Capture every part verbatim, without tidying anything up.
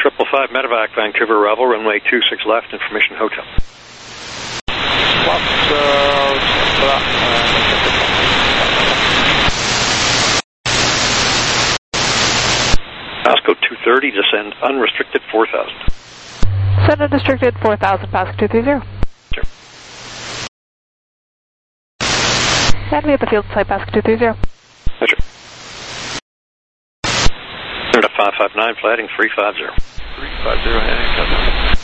triple five Medevac, Vancouver, Revel, runway two six left, information hotel. Plus, uh, Pasco two thirty, descend unrestricted four thousand. Send unrestricted four thousand, Pasco two three zero. Sure. And we have the field side, Pasco two three zero. Roger. Canada five five nine, flighting three five zero. three five zero, heading south.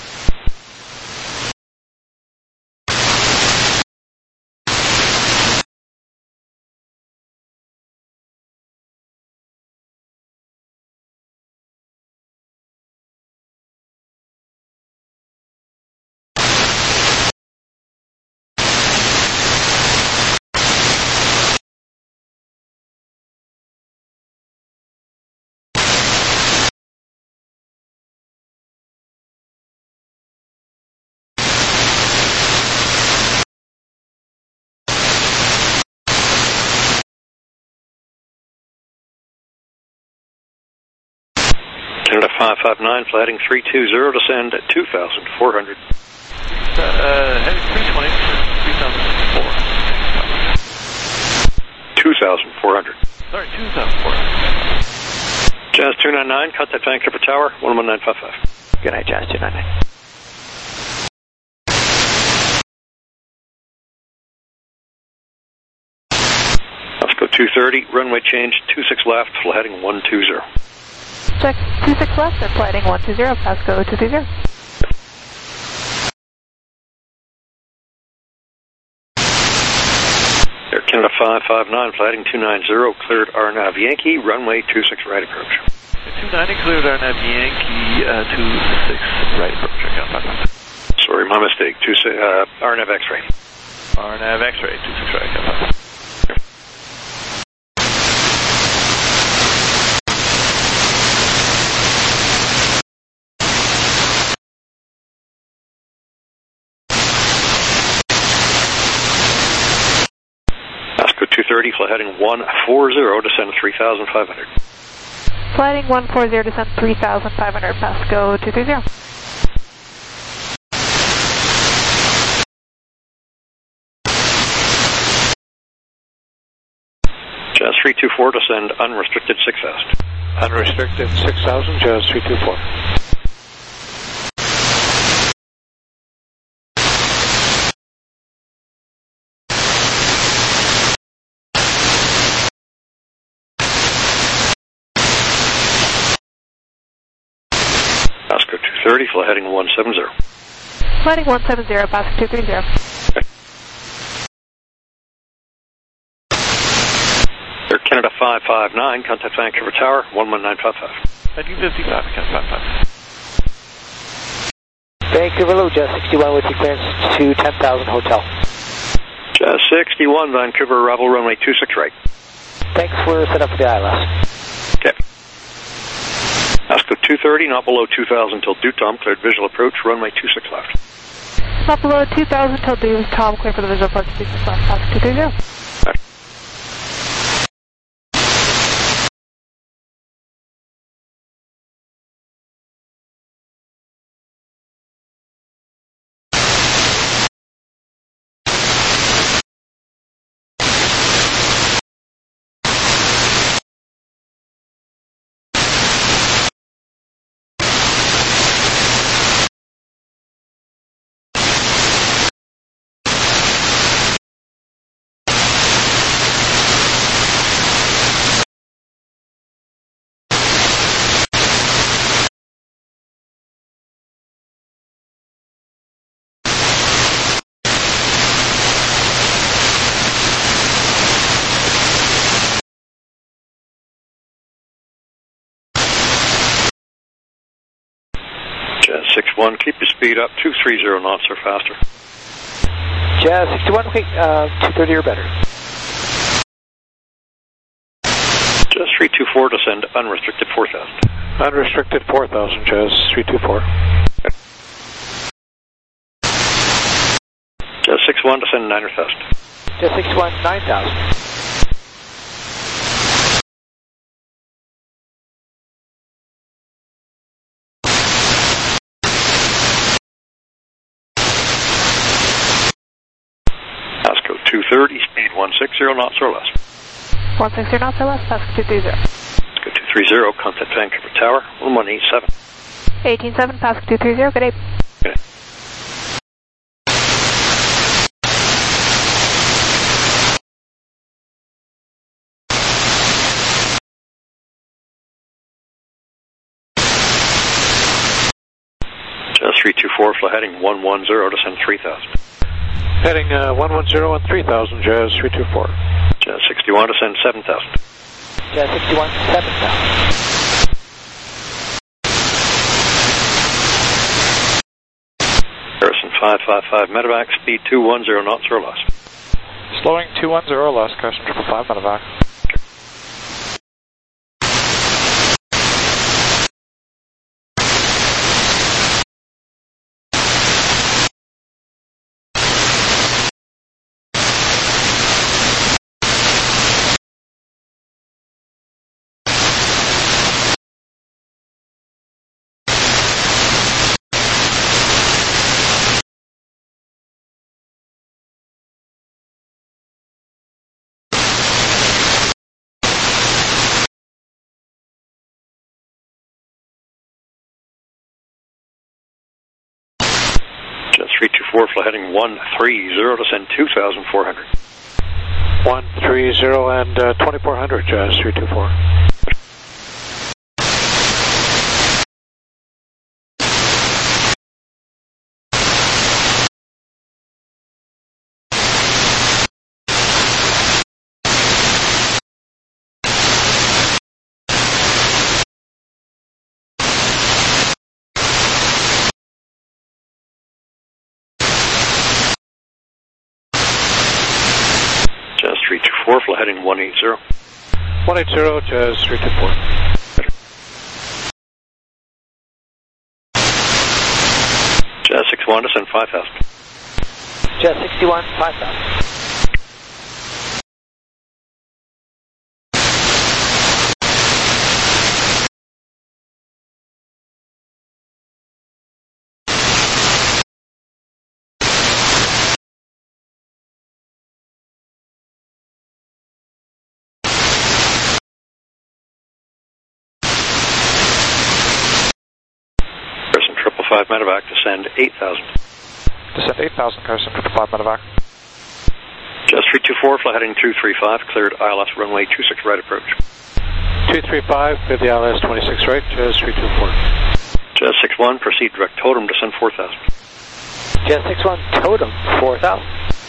Canada five five nine, flighting three two zero, descend at two thousand four hundred. Uh, heading three twenty, three thousand four. two thousand four hundred. Sorry, two thousand four hundred. Jazz two nine nine, contact Vancouver Tower, one one nine five five. Good night, Jazz two nine nine. Pasco two thirty, runway change, two six left, heading one two zero. Check two six left and flighting one two zero, Pasco two three zero. Air Canada five five nine, flighting two nine zero, cleared R N A V Yankee, runway two six right approach. two ninety, cleared R N A V Yankee, uh, two six right approach. I got five. Sorry, my mistake, two, uh, R N A V X-ray. R N A V X-ray, two six right, got five. two thirty, fly heading one four zero, descend three thousand five hundred. Flighting one four zero, descend three thousand five hundred, Pasco two three zero. Jazz three two four, descend unrestricted six thousand. Unrestricted six thousand, Jazz three two four. Pasco two thirty, fly heading one seven zero. Flighting one seven zero, Pasco two three zero. Okay. Air Canada five five nine, contact Vancouver Tower, one one nine five five. Heading fifty-five, again, five five. Vancouver Low, Jazz sixty-one with your clearance to ten thousand Hotel. Jazz sixty-one, Vancouver, Revel, runway two six right. Thanks, we're set up for the I L S. Okay. Pasco two thirty, not below two thousand till due time, cleared visual approach, runway two six left. Not below two thousand till due Tom, clear for the visual approach, two six left, Pasco two three zero. Okay. Jazz six one, keep your speed up, two three zero knots or faster. Jazz sixty-one, okay, uh, two thirty or better. Jazz three two four, descend unrestricted four thousand. Unrestricted four thousand, Jazz three two four. Okay. Jazz six one, descend nine thousand. Jazz sixty-one, nine thousand. two thirty, speed one sixty knots or less. one sixty knots or less, Pascal two three zero. Go two three zero, contact Vancouver Tower, one one eight seven. eighteen seven, Pascal two three zero, good day. Good day. Just three two four, fly heading one one zero, descend three thousand. Heading uh, one one zero and three thousand, Jazz three two four. Jazz sixty-one, descend seven thousand. Jazz sixty-one, seven thousand. Harrison five five five, medevac, speed two one zero knots or less. Slowing two one zero or less, Carson triple five, medevac. three two four, fly heading one three zero, descend two thousand four hundred. one three zero and uh, twenty-four hundred, Jazz three two four. three two four, fly heading one eight zero. one eight zero, Jazz three two four. Jazz sixty-one, descend five thousand. Jazz sixty-one, five thousand. five medevac, descend eight thousand. Descend eight thousand, Carson triple five, medevac. Jazz three two four, fly heading two three five, cleared I L S runway two six right approach. two three five, cleared the I L S twenty-six right, Jazz three two four. Jazz six one, proceed direct totem, descend four thousand. Jazz six one, totem, four thousand.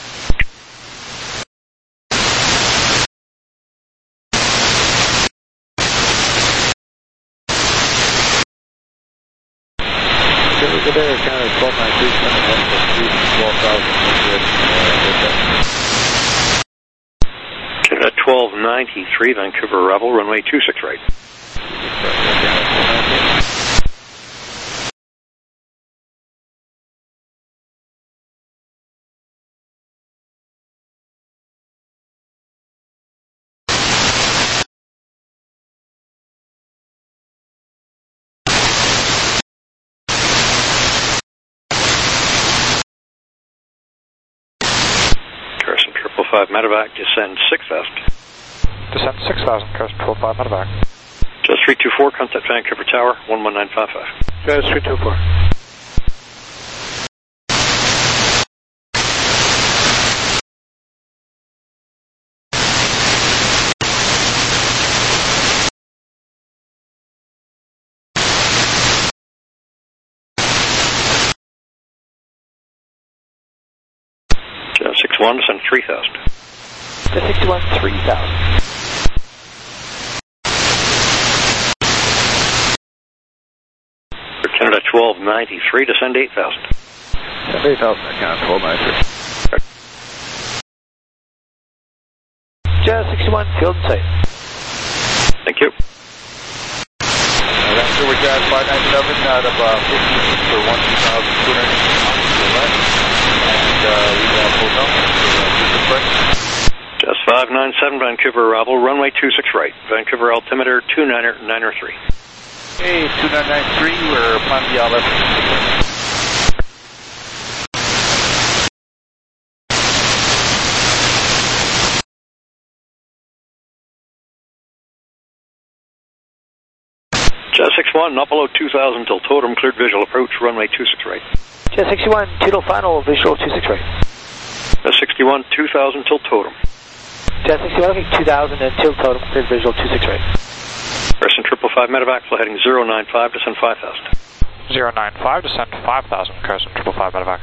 Good day, Canada twelve nine three, twelve thousand. Canada twelve ninety-three, Vancouver Rebel, runway two six right. five medevac, descend six thousand. Descend six thousand, Carson triple five, medevac. Jazz three two four, contact Vancouver Tower, one one nine five five. Jazz three two four. Jazz six one, descend three thousand. Jazz sixty-one, three thousand. For Canada twelve ninety-three, descend eight thousand. Descend eight thousand, Canada twelve ninety-three. Jazz sixty-one, field and safe. Thank you. Vancouver Jazz five ninety-seven out of uh, fifteen for one thousand two hundred left. And uh, we have full down. Jazz five nine seven, Vancouver Rebel, runway two six right. Vancouver altimeter two nine nine three. Hey, two nine nine three, we're planning the I L S. Jazz six one, not below two thousand till totem, cleared visual approach, runway two six right. Jazz sixty-one, Toodle final, visual two six right. Jazz sixty-one, two thousand till totem. Jazz sixty-one, okay, two thousand and till totem, cleared visual two six right. Person triple five medevac, flight heading zero nine five, descend five thousand. zero nine five, descend five thousand, Carson triple five medevac.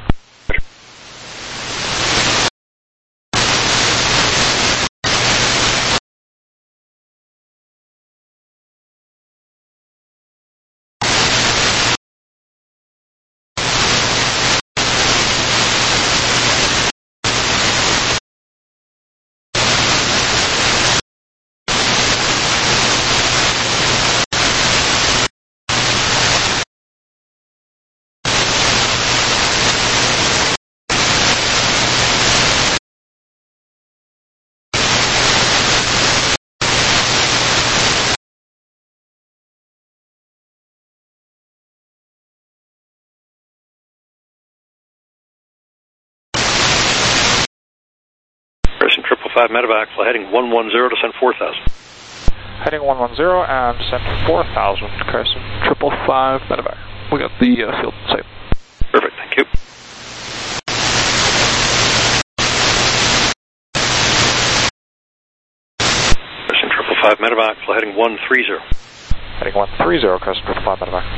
triple five medevac, flight heading one one zero, descend four thousand. Heading one one zero and descend four thousand, Carson triple five medevac. We got the uh, field safe. Perfect, thank you. Person triple five medevac, flight heading one three zero. Heading one three zero, Carson triple five medevac.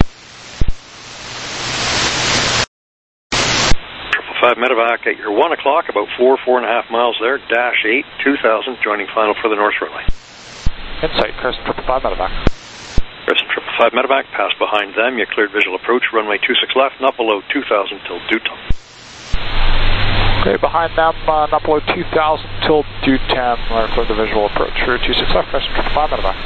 five medevac at your one o'clock, about four, four and a half miles there, dash eight, two thousand, joining final for the north runway. Insight, Carson triple five medevac. Carson triple five medevac, pass behind them, you cleared visual approach, runway two six left, not below two thousand till due time. Okay, behind them, uh, not below two thousand till due time, or for the visual approach, route two six left, Carson triple five medevac.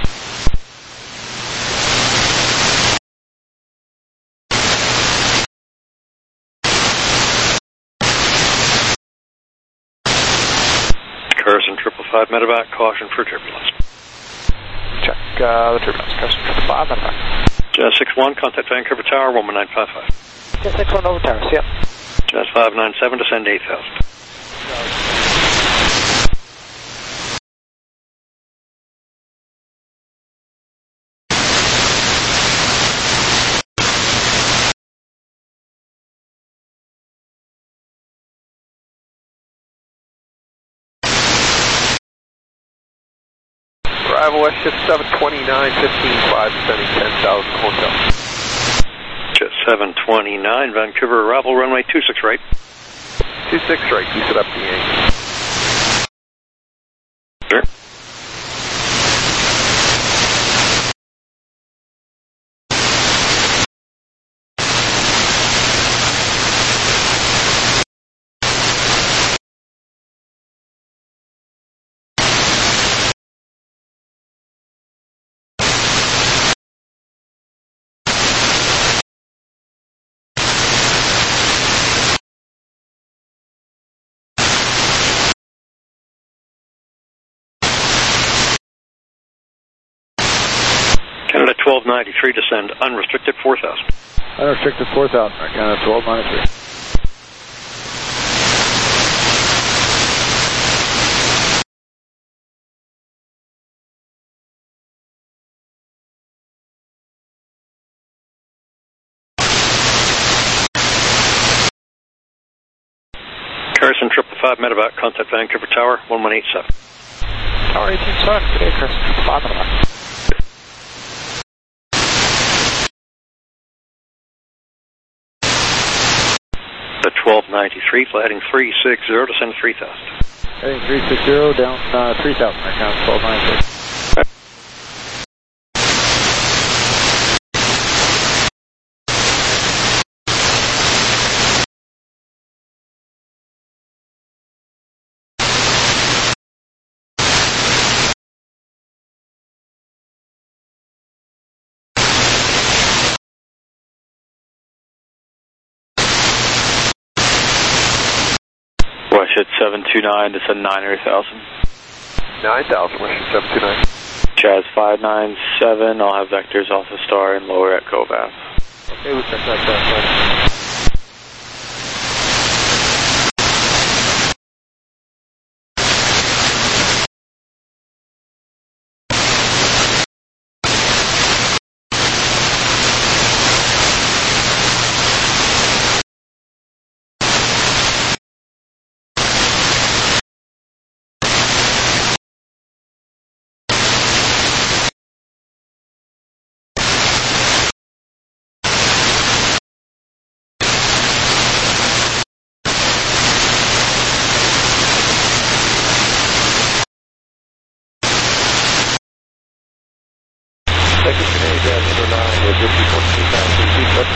Carson triple five medevac, caution for turbulence. Check uh, the turbulence, Carson triple five medevac. Jazz six one, contact Vancouver Tower, one one nine five five. Jazz six one over tower, see ya. Jazz five nine seven, descend eight thousand. Arrival West seven twenty-nine, fifteen five, descending ten thousand, hotel. Jet seven twenty-nine, Vancouver arrival, runway two six right. two six right, you set up the angle. Sure. Canada twelve ninety-three, descend unrestricted four thousand. Unrestricted four thousand, Canada twelve ninety-three. Carson triple five medevac, contact Vancouver Tower, one one eight seven. Tower eighteen seven, good day, Carson triple five medevac. The twelve ninety-three, flight heading three six zero, descend three thousand. Heading three six zero, down uh, three thousand, Canada twelve ninety-three. Westjet seven two nine, descend nine thousand. nine thousand, Westjet seven two nine. Jazz five nine seven, I'll have vectors off the star and lower at Covath. Okay, we'll check that out.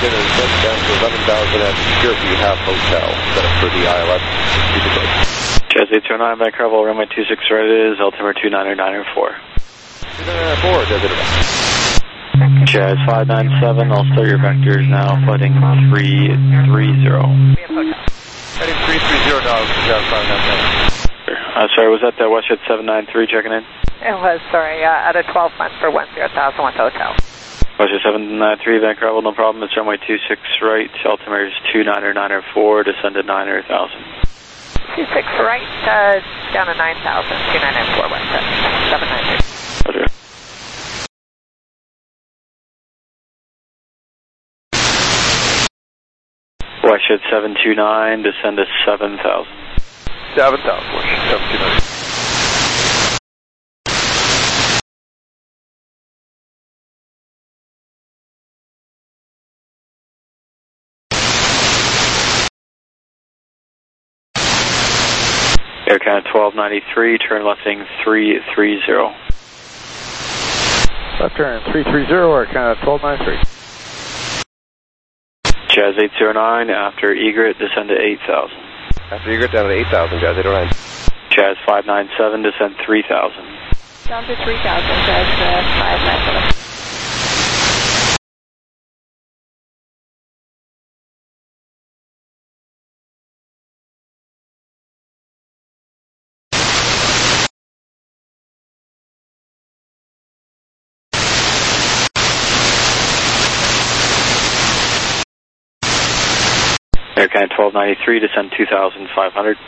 Houston and sent down to eleven thousand at Jersey Half Hotel. Set up for the I L S. Jazz eight zero nine, back level, runway two six right is, altimeter two nine nine four. two nine nine four, Jazz eight zero nine. Jazz five nine seven, I'll start your vectors now, flighting three three zero. Heading three three zero now, Jazz five nine seven. Uh, sorry, was that the WestJet seven nine three checking in? It was, sorry, uh, at a twelve month for one zero thousand with hotel. WestJet seven nine three, back level, no problem, it's runway two six right, altimeter is two nine nine four, descend to nine thousand. two six right, uh, down to nine thousand, two nine nine four, WestJet seven nine three. Roger. WestJet seven two nine, descend to seven thousand. seven thousand, WestJet seven two nine. Air Canada twelve ninety-three, turn lefting three three zero. Left turn three three zero, Air Canada twelve ninety-three. Jazz eight zero nine, after egret, descend to eight thousand. After you get down to eight thousand, Jazz eight zero nine. Jazz five nine seven, descend three thousand. Down to three thousand, Jazz uh, five nine seven. Air Canada twelve ninety-three, descend two thousand five hundred.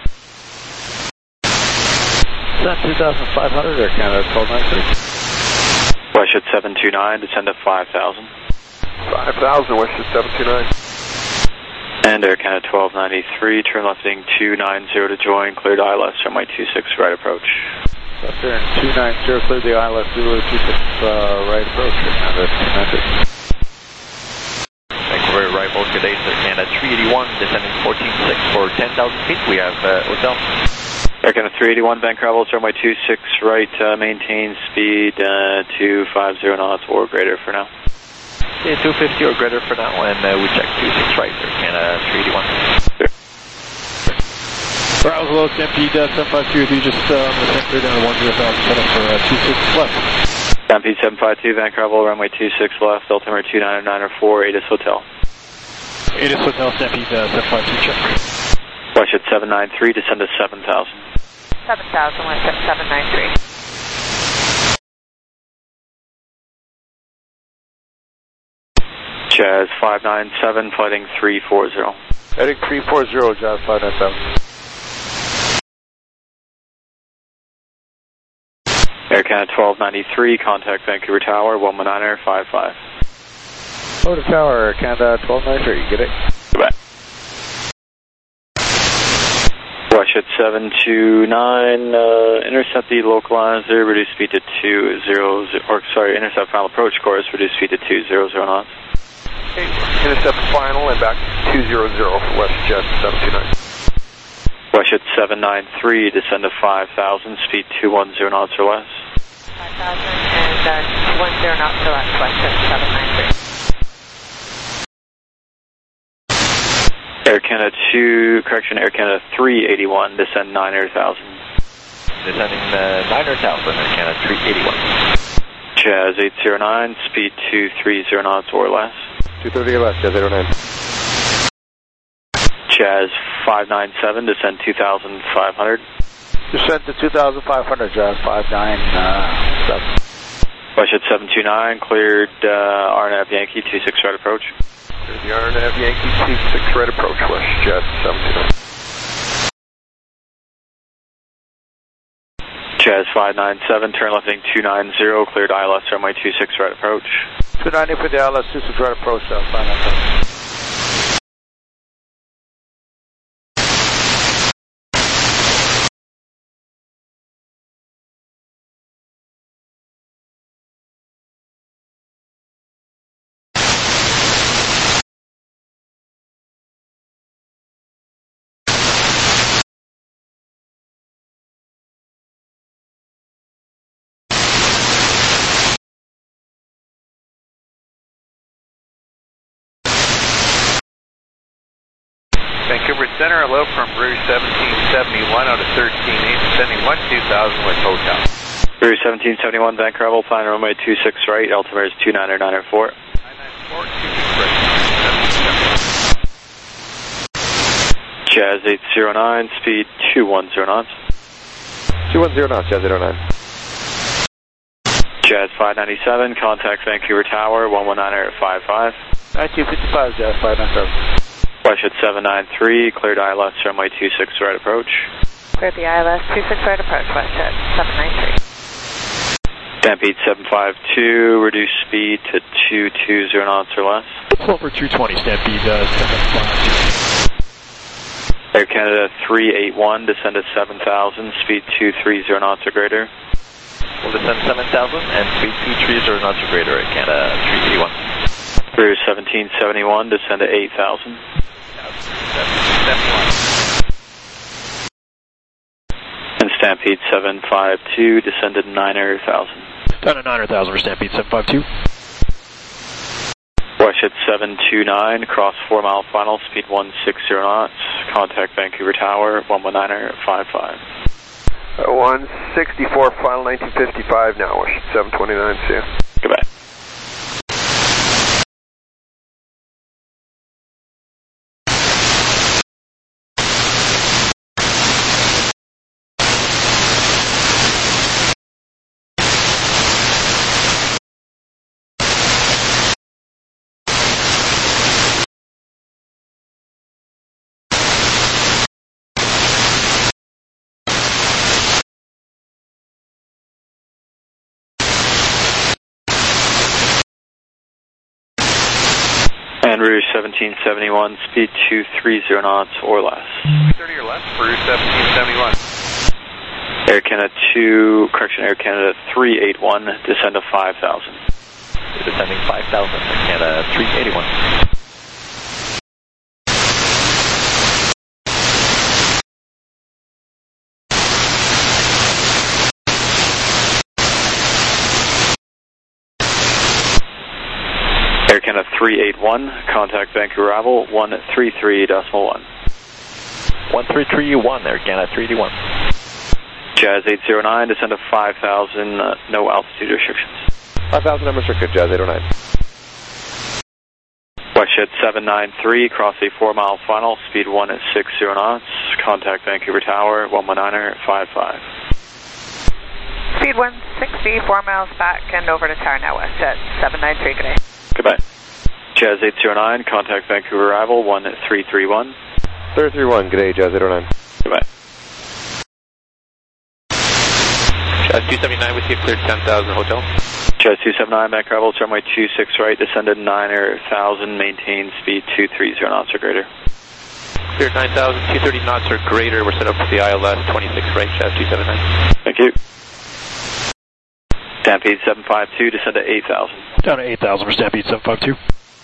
Descend two thousand five hundred, Air Canada twelve ninety-three. WestJet seven two nine, descend to five thousand. five thousand, WestJet seven two nine. And Air Canada twelve ninety-three, turn lefting two nine zero to join, cleared I L S, runway two six right approach. Left turn two nine zero, clear the I L S, Zulu two six uh, right approach, Air Canada two ninety-three. Vancouver right mode, good day, Air Canada three eighty-one, descending fourteen six for ten thousand feet. We have uh, hotel. Air Canada three eighty-one, Vancouver, runway two six right, uh, maintain speed uh, two five zero knots or greater for now. Okay, two fifty or greater for now, and uh, we check two six right, Air Canada three eighty-one. Sure. Browse low, Stampede uh, seven five two, you just uh, on the same clear down to one zero thousand, set up for uh, two six left. Stampede seven five two, Vancouver, runway two six left, altimeter two nine nine four, ATIS Hotel. ATIS Hotel, Stampede uh, seven five two, check. WestJet seven nine three, descend to seven thousand. seven thousand, WestJet seven nine three. Jazz five nine seven, flighting three four zero. Heading three four zero, Jazz five nine seven. Air Canada twelve ninety-three, contact Vancouver Tower, one one niner five five. Motor Tower, Air Canada twelve ninety-three, get it? Goodbye. WestJet seven two nine, uh, intercept the localizer, reduce speed to two zero zero, or sorry, intercept final approach course, reduce speed to two zero zero knots. Okay, intercept final and back to two zero zero for WestJet seven two nine. WestJet seven nine three, descend to five thousand, speed two one zero knots or less. five thousand and uh, two one zero knots or less, WestJet seven nine three. Air Canada two, correction, Air Canada three eighty-one, descend nine thousand. Descending uh, nine thousand, Air Canada three eighty-one. Jazz eight zero nine, speed two three zero knots or less. two thirty or less, Jazz eight zero nine. Jazz five nine seven, descend two thousand five hundred. Descend to two thousand five hundred, Jazz five nine seven. WestJet seven two nine, cleared uh, R N A V Yankee two six right approach. There's the R N A V Yankee two six right approach, WestJet seven two nine. Jazz five nine seven, turn lefting two nine zero, cleared I L S runway two six right approach. two ninety for the I L S, two six right approach, uh, five nine seven. Vancouver Center, hello from Rouge seventeen seventy-one out of thirteen eight, descending one two thousand with hotel. Rouge seventeen seventy-one, Vancouver, flying runway two six right, altimeter is two niner niner four. nine nine four, two six right, Jazz eight zero nine, speed two one zero knots. two one zero knots, Jazz eight oh nine. Jazz five ninety-seven, contact Vancouver Tower, one one niner five five. nineteen fifty-five, Jazz five ninety-seven. Flush at seven nine three, cleared I L S, runway two six right approach. Cleared the I L S two six right approach, west at seven nine three. Stampede seven five two, reduce speed to two two zero knots or less. Silver two twenty, Stampede uh, seven five two. Air Canada three eight one, descend to seven thousand, speed two three zero knots or greater. We'll descend seven thousand and speed two three zero knots or greater at Canada three eighty-one. Rouge seventeen seventy-one, descend to eight thousand. And Stampede seven five two, descend to niner thousand. Down to niner thousand for Stampede seven five two. Rush at seven two nine, cross four mile final, speed one six zero knots. Contact Vancouver Tower, one one niner five five. Uh, one sixty-four, final nineteen fifty-five now, Wash seven twenty-nine, see ya. Goodbye. And Rouge seventeen seventy-one, speed two three zero knots or less. thirty or less for Rouge seventeen seventy-one. Air Canada two, correction, Air Canada three eight one, descend to five thousand. Descending five thousand, Air Canada three eighty-one. Air Canada three eight one, contact Vancouver arrival, one three three decimal one. one three three one, Air Canada three eighty-one. Jazz eight zero nine, descend to five thousand, uh, no altitude restrictions. five thousand unrestricted, Jazz eight oh nine. Westshed seven nine three, cross a four mile final, speed one six zero knots. Contact Vancouver Tower, one one niner five five. Speed one sixty, four miles back and over to tower now, west at seven nine three, good day. Goodbye. Jazz eight zero nine, contact Vancouver arrival, one three three one. three three one, good day, Jazz eight oh nine. Goodbye. Jazz two seventy-nine with you, cleared ten thousand hotel. Jazz two seven nine, back arrival, runway two six right, descended niner thousand, maintain speed two three zero knots or greater. Cleared nine thousand, two thirty knots or greater, we're set up for the I L S twenty-six right, Jazz two seven nine. Thank you. Stampede seven five two, descend to eight thousand. Down to eight thousand for Stampede seven five two.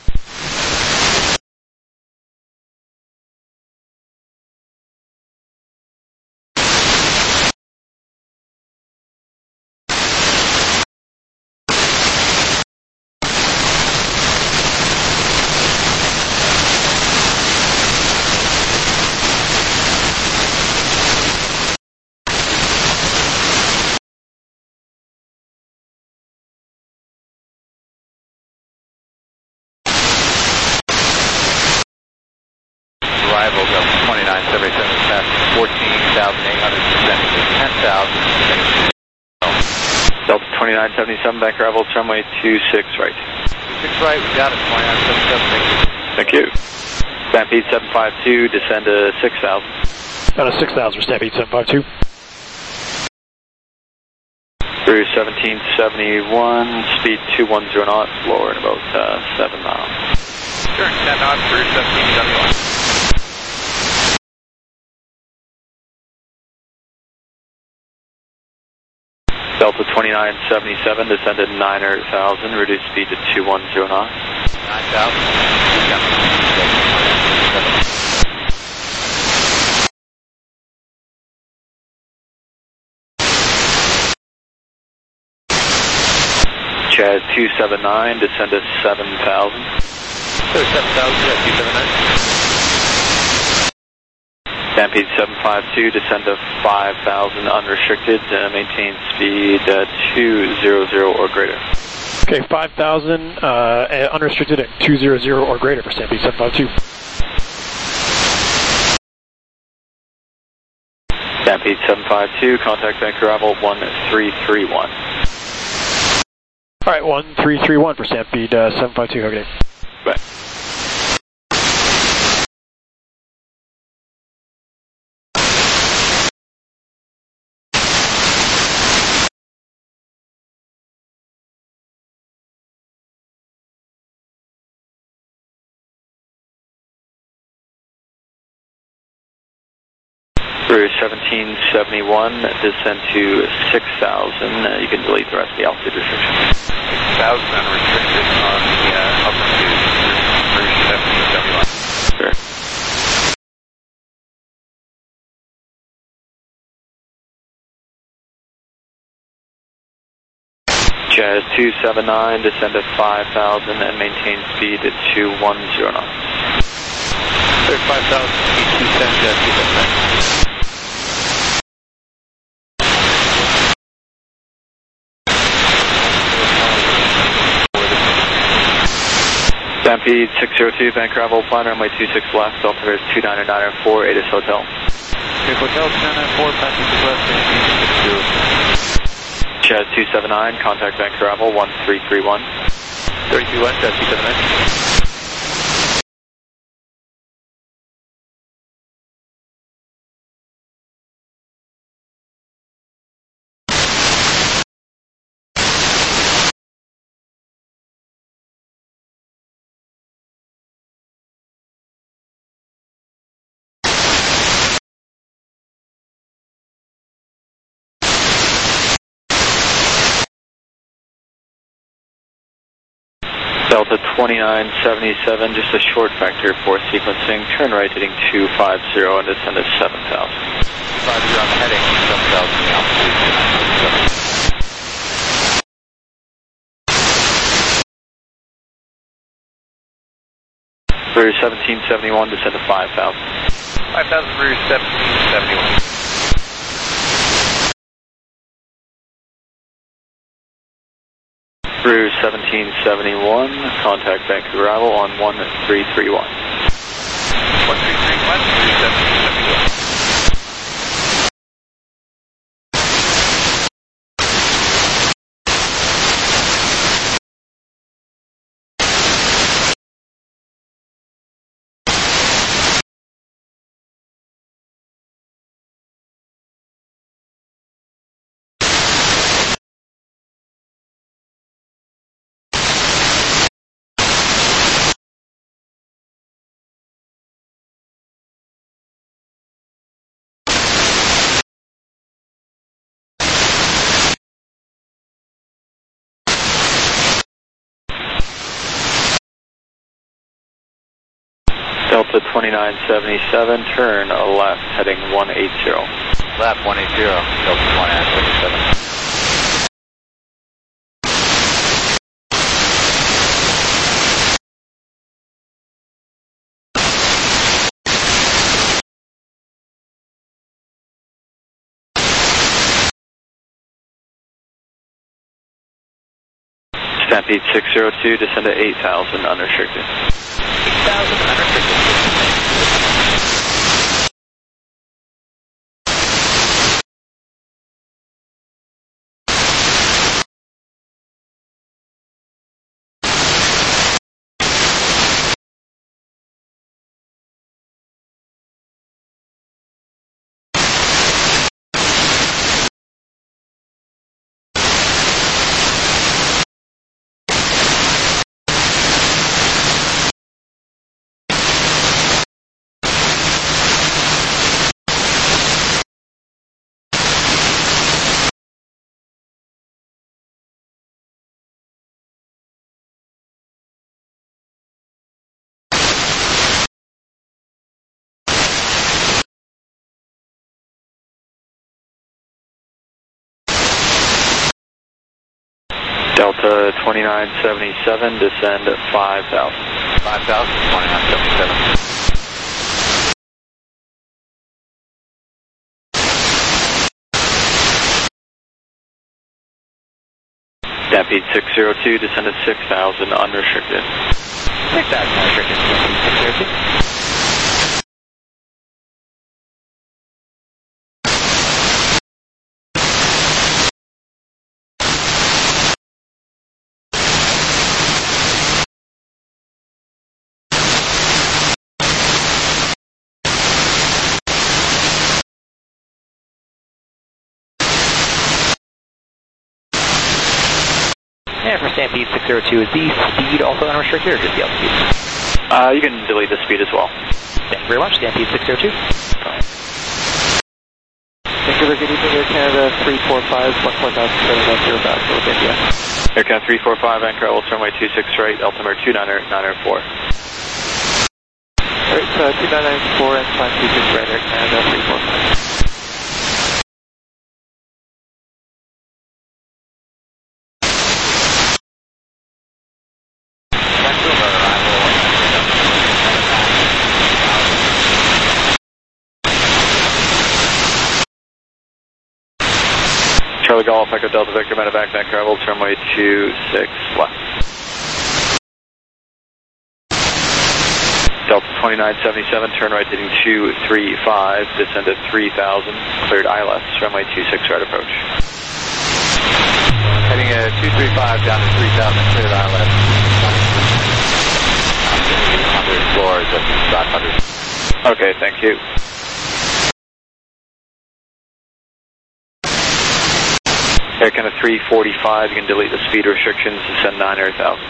Arrivals of twenty-nine seventy-seven, past fourteen thousand eight hundred, descending to ten thousand. Delta twenty-nine seventy-seven, back arrival, runway two six right. two six right, we got it, twenty-nine seventy-seven, thank you. Thank you. Stampede seven five two, descend to six thousand. Down to six thousand for Stampede seven five two. Rouge seventeen seventy-one, speed two one zero knots, lower at about uh, seven miles. Turn ten knots, Rouge seventeen seventy-one. Delta twenty-nine seventy-seven, descended niner thousand, reduced speed to two one zero knots. nine thousand. Jazz two seven nine, descend to seven thousand. seven thousand, yeah, two seven nine. Stampede seven five two, descend to five thousand unrestricted, uh, maintain speed uh, two hundred or greater. Okay, five thousand uh, unrestricted at two hundred or greater for Stampede seven five two. Stampede seven five two, contact Vancouver Arrival one three three one. All right, one three three one for Stampede uh, seven five two, okay. Bye. Through seventeen seventy-one, descend to six thousand. Uh, you can delete the rest of the altitude restriction. six thousand unrestricted on the uh, upper two through seventeen seventy-one. Sure. Jazz two seven nine, descend to five thousand and maintain speed at two ten knots. five thousand, speed two ten, Jazz two seven nine. Stampede six zero two, Vancouver Arrival, plan runway two six left, altimeter two nine nine four, ATIS Hotel. Okay, Hotel two nine nine four, plan two six left, Stampede six zero two. Jazz two seven nine, contact Vancouver Arrival one three three one. thirty-two west, Jazz two seven nine. Delta twenty-nine seventy-seven, just a short vector for sequencing. Turn right heading two five zero and descend to seven thousand. five zero on the heading, seven thousand the altitude. Through seventeen seventy-one, descend to five thousand. five thousand through seventeen seventy-one. Through seventeen seventy-one, contact Vancouver Arrival on one three three one. one three three one, through seventeen seventy-one. Delta twenty-nine seventy-seven, turn left heading one eighty. Left one eighty, Delta twenty-nine seventy-seven. Stampede six zero two, descend to eight thousand unrestricted. eight thousand unrestricted. Delta twenty-nine seventy-seven, descend at five thousand. five thousand, twenty-nine seventy-seven. Stampede six zero two, descend to six thousand unrestricted. six thousand unrestricted, Stampede six zero two. And for Stampede six zero two, is the speed also unrestricted or just the altitude? Uh, you can delete the speed as well. Thank you very much, Stampede six zero two. Vancouver, good evening, Air Canada three four five, one four thousand seven nine zero back, Philip India. Air Canada three four five, anchor level runway two six right, altimeter two nine nine four. Alright, so two nine nine four and climb two six right, Air Canada three four five. Charlie Golf, Echo Delta Victor, medevac, anchor level runway two six left. Delta twenty-nine seventy-seven, turn right heading two three five, descend to three thousand, cleared I L S, runway two six right approach. Heading at two three five down to three thousand, cleared I L S. one hundred floors at five hundred. Okay, thank you. Air Canada three forty-five, you can delete the speed restrictions, descend nine hundred thousand.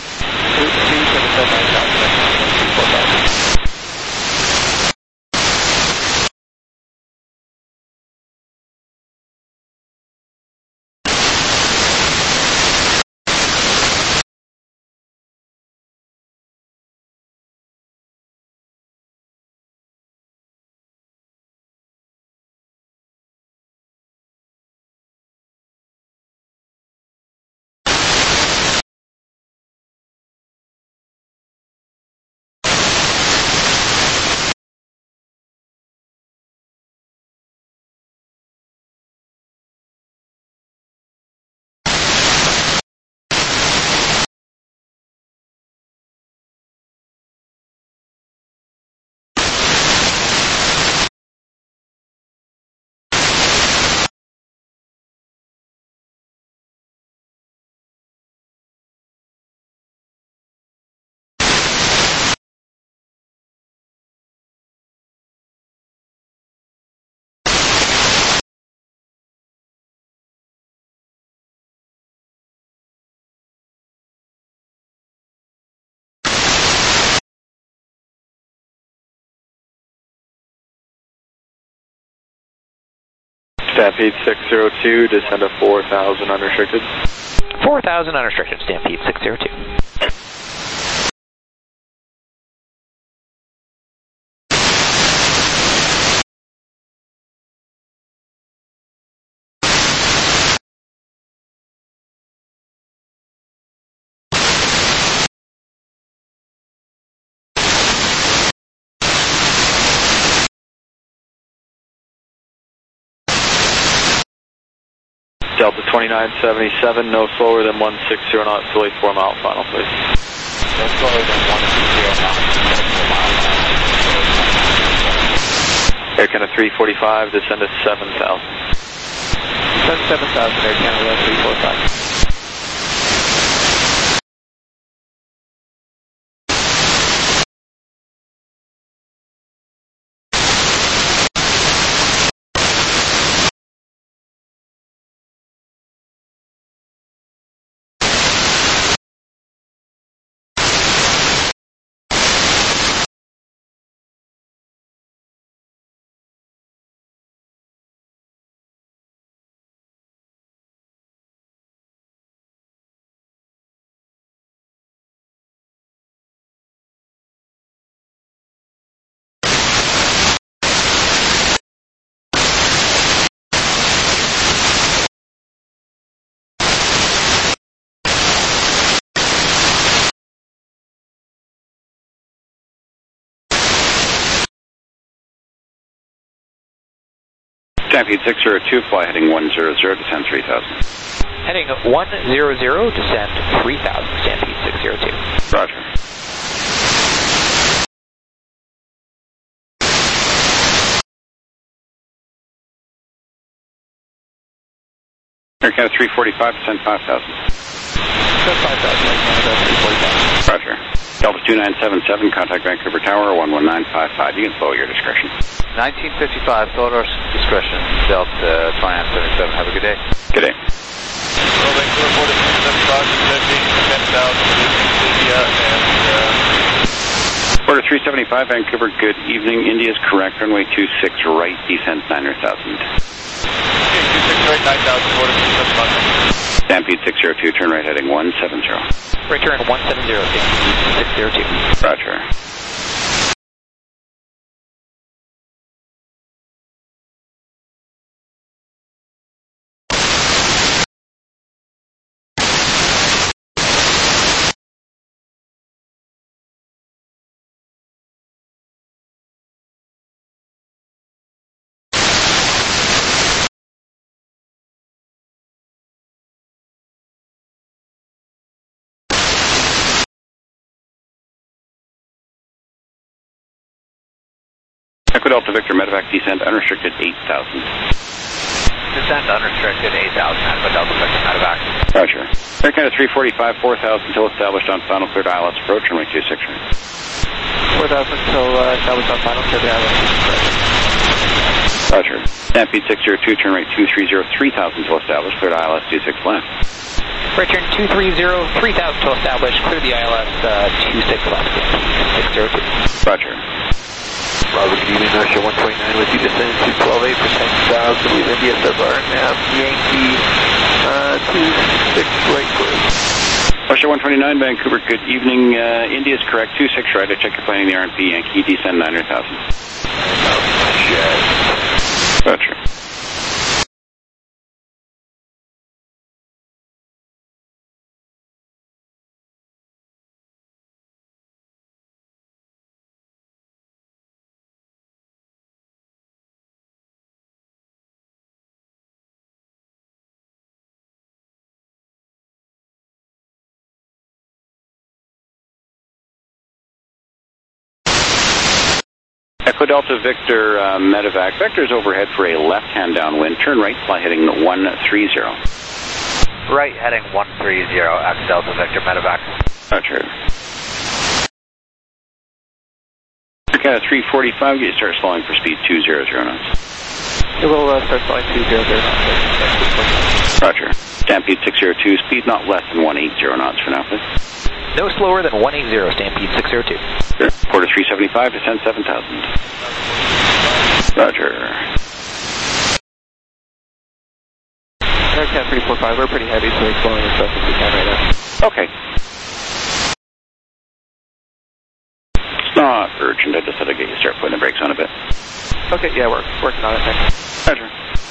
Stampede six zero two, descend to four thousand unrestricted. four thousand unrestricted, Stampede six zero two. Delta twenty-nine seventy-seven, no slower than one six zero knots, delay four mile final, please. No slower than one six zero knots, four mile final. Air Canada three forty-five, descend to seven thousand. Descend seven thousand, Air Canada three four five. Stampede six zero two, fly heading one zero zero, descend three thousand. Heading one zero zero, descend three thousand, Stampede six zero two. Roger. Air Canada three forty-five, descend five thousand. Descend five thousand, Air Canada three forty-five. Roger. Delta two nine seven seven, contact Vancouver Tower, one one nine five five. You can flow at your discretion. nineteen fifty-five, flow at our discretion, Delta two nine seven seven. Have a good day. Good day. Well, Vancouver forty-six seventy-five, descending ten thousand, India, and... Uh... Order three seventy-five, Vancouver, good evening. India is correct, runway two six right, descent nine thousand. Okay, two six right, nine thousand, order three seventy-five. Stampede six zero two, turn right heading one seven zero. Return one seven zero, Stampede six zero two. Roger. Echo Delta Victor Medevac, descent unrestricted eight thousand. Descent unrestricted eight thousand, Echo Delta Victor Medevac. Roger. Air Canada three forty-five, four thousand until established on final cleared I L S approach, runway two six right. four thousand until uh, established on final cleared I L S. Roger. Stampede six zero two, turn right two three zero, three thousand until established, cleared I L S two six left. Return two three zero, three thousand until established, clear the I L S uh, two six left, six zero two. Roger. Bravo, good evening, Russia one twenty-nine with you, descending to twelve eight percent south, with India Star Nav, Yankee, uh, two six right clear. Russia one twenty-nine, Vancouver, good evening. Uh, India is correct, two six right, I check your plane in the R and P, Yankee, descend nine thousand. Roger. Echo Delta Victor uh, Medevac. Vector's overhead for a left-hand downwind. Turn right, fly heading one three zero. Right, heading one three zero, Echo Delta Victor Medevac. Roger. Air Canada three forty-five, you start slowing for speed two zero zero knots. It will uh, start flying two zero zero knots. Roger. Stampede six zero two, speed not less than one eight zero knots for now, please. No slower than one eighty, Stampede six zero two. Sure. Porter three seventy-five, descend seven thousand. Roger. Air Canada three forty-five, we're pretty heavy, so we're slowing as fast as we can right now. Okay. It's not urgent, I just had to get you start putting the brakes on a bit. Okay, yeah, we're working on it, thanks. Roger.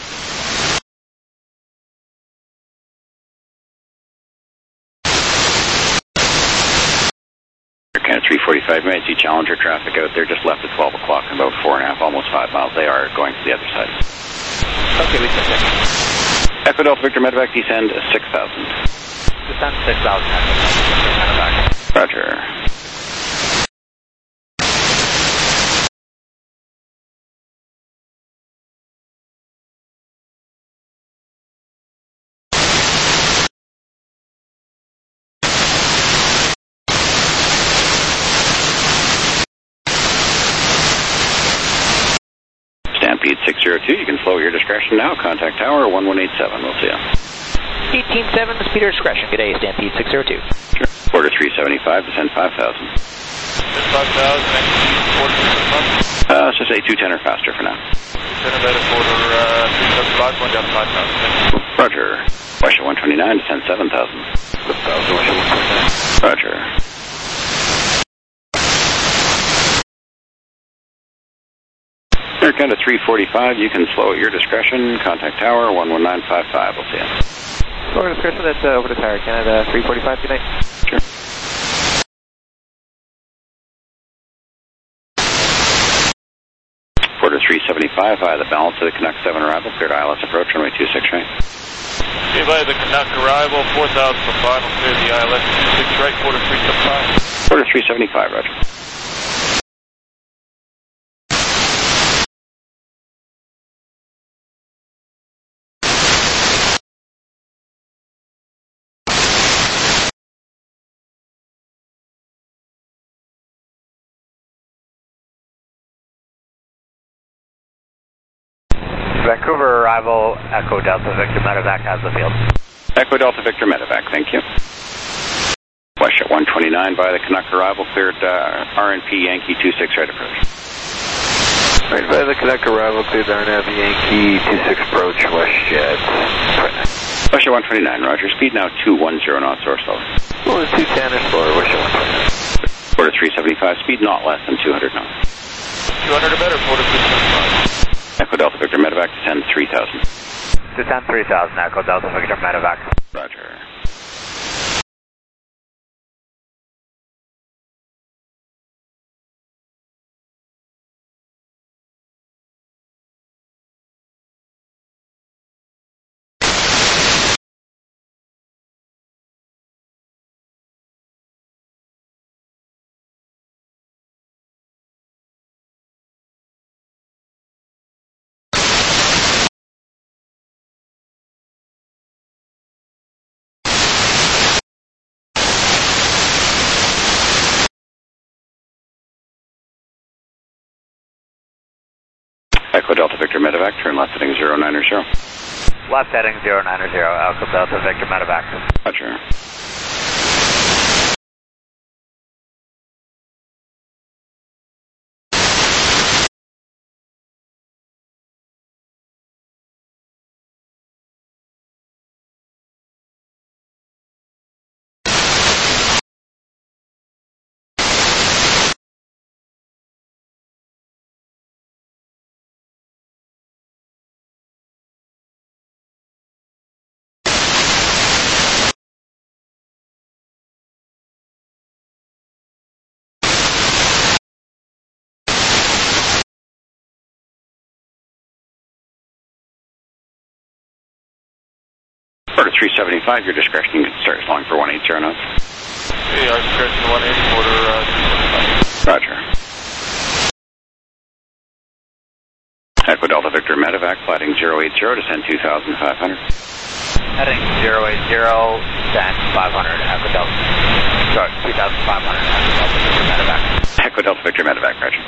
three forty-five, you may see Challenger traffic out there, just left at twelve o'clock, about four and a half, almost five miles. They are going to the other side. Okay, we can check. Echo Delta Victor Medevac, descend six thousand. Descend six thousand, Echo Delta Victor Medevac. Roger. Stampede six zero two, you can flow at your discretion now. Contact tower one one eight seven, we'll see you. eighteen seven, speed or discretion. Good day, Stampede six zero two. Sure. Order three seventy-five, descend five thousand. five thousand, order three seventy-five. Uh, let's just say two ten or faster for now. two ten or better, order uh, three seventy-five, going down to five thousand. Roger. Russia one twenty-nine, descend seven thousand. seven thousand, Russia one twenty-nine. Roger. Air Canada three forty-five, you can slow at your discretion. Contact tower one one nine five five, we'll see you. Slow at discretion, that's uh, over to Tower Canada three forty-five, good night. Sure. Order three three seventy-five via the balance of the Canuck seven arrival, cleared I L S approach, runway two six right. Okay, via the Canuck arrival, four thousand for final, clear the I L S two six right, quarter three seventy-five. Quarter three seventy-five, roger. Vancouver arrival, Echo Delta Victor Medevac has the field. Echo Delta Victor Medevac, thank you. Westjet one twenty-nine via the Canuck arrival, cleared uh, R N P Yankee two six right approach. Right via the Canuck arrival, cleared R N P Yankee two six approach, Westjet. Westjet one twenty-nine, roger. Speed now two one zero knots or slower. Well, two ten or slower, Westjet one twenty-nine. Quarter three seventy-five, speed not less than two hundred knots. two hundred or better, quarter three seventy-five. Echo Delta Victor Medevac, descend three thousand. Descend three thousand, Echo Delta Victor Medevac. Roger. Echo Delta Victor Medevac, turn left heading zero nine zero. Left heading zero nine zero, Echo Delta Victor Medevac. Roger. Quarter three seventy-five, your discretion, you can start slowing for one eighty knots. Okay, our discretion one eighty, quarter uh, three seventy-five. Roger. Echo Delta Victor Medevac, flighting zero eight zero, descend two thousand five hundred. Heading zero eight zero, descend five hundred, Echo Delta. Sorry, two thousand five hundred, Echo Delta Victor Medevac. Echo Delta Victor Medevac, roger.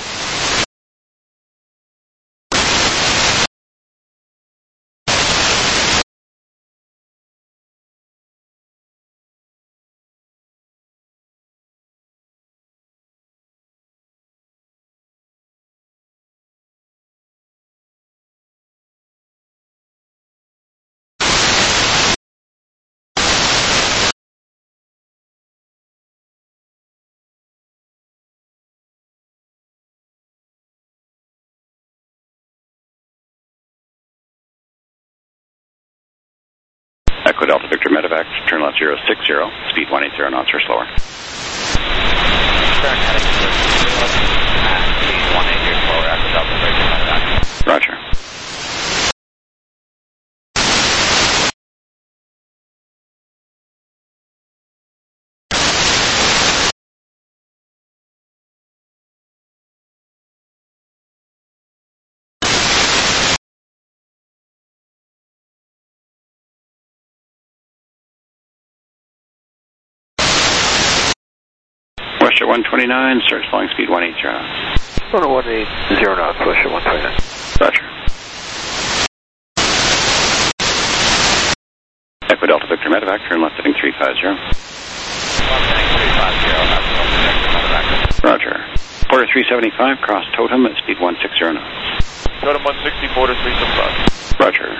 Echo Delta Victor Medevac, turn left zero six zero, speed one eighty knots or slower. Turn heading zero six zero, speed one eighty or slower, Echo Delta Victor Medevac. Roger. Westjet one twenty-nine, starts flying speed one eighty knots. one eighty knots, Westjet one twenty-nine. Roger. Echo Delta Victor Medevac, turn left heading three five zero. Left heading three five zero, Echo Delta Victor Medevac. Roger. Quarter three seventy-five, cross Totem at speed one sixty knots. Totem one sixty, quarter three seventy-five. Roger.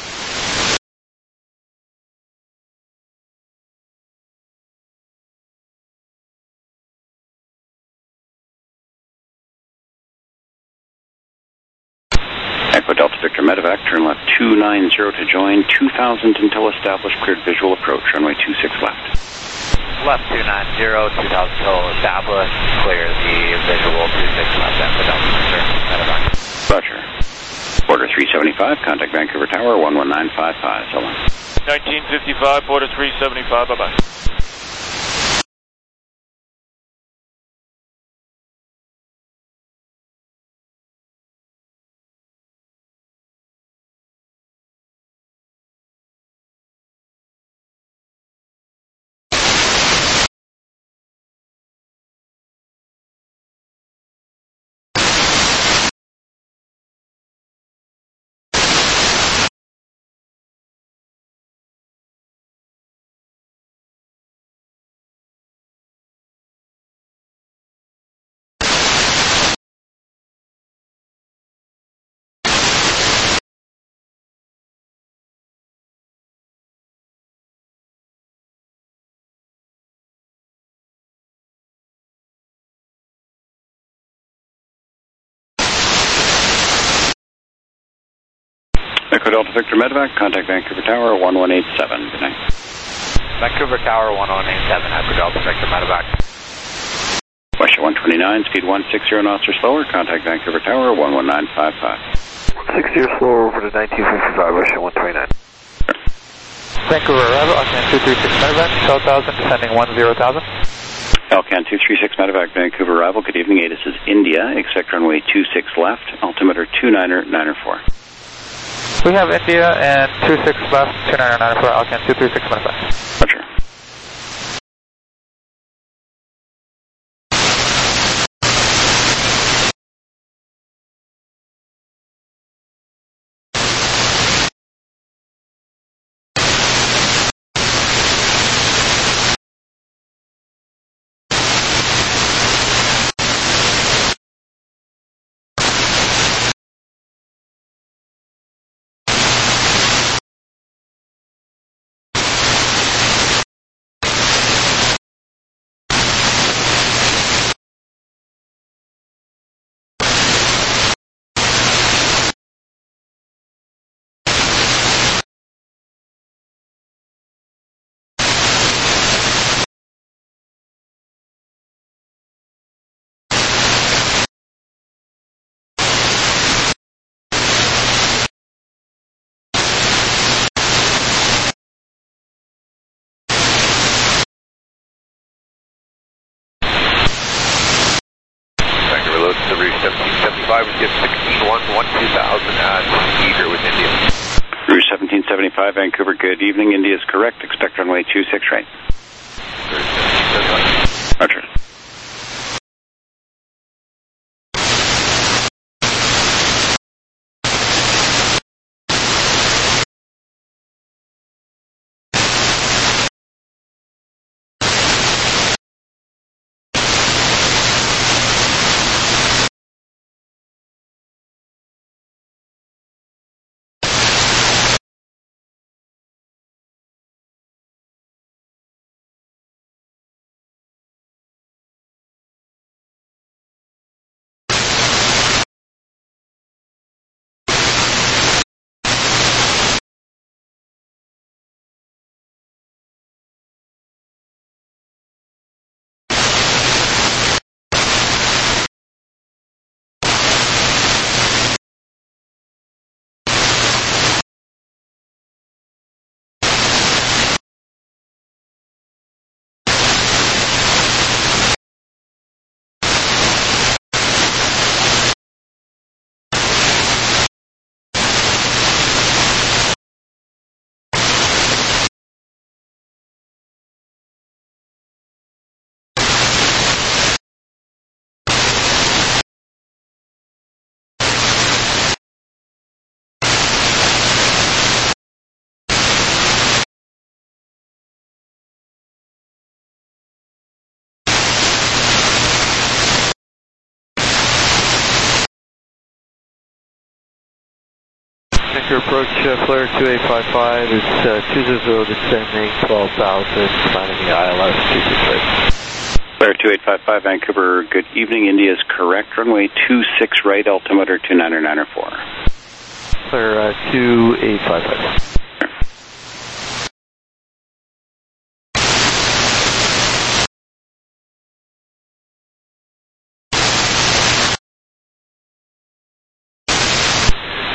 Echo Delta Victor Medevac, turn left two nine zero to join, two thousand until established, cleared visual approach, runway two six left. Left two nine zero, two thousand until established, clear the visual two six left, Echo Delta Victor Medevac. seventy-five, contact Vancouver Tower, one one nine five five, so long. nineteen fifty-five, Porter three seventy-five, bye-bye. Echo Delta Victor Medevac, contact Vancouver Tower, one one eight seven, good night. Vancouver Tower, one one eight seven, Echo Delta Victor Medevac. Russia one twenty-nine, speed one sixty knots or slower, contact Vancouver Tower, one one nine five five. sixty or slower over to nineteen fifty-five, Russia one twenty-nine. Vancouver arrival, Alcan two three six Medevac, twelve thousand, descending one zero thousand. Alcan two three six Medevac, Vancouver arrival, good evening, this is India, expect runway two six left, altimeter two niner niner four. We have India and two six left, two niner niner four, Alcan two three six Medevac. Roger. seventeen seventy-five, we get sixteen one one two thousand at Eager with India. Rouge seventeen seventy-five, Vancouver, good evening. India is correct. Expect runway two six right. Roger. Your approach, uh, Flare two eight five five is uh, two zero zero descending twelve thousand, finding the I L S two six right. Flare two eight five five, Vancouver, good evening. India is correct. Runway two six right, altimeter two niner niner four. Flare uh, two eight five five.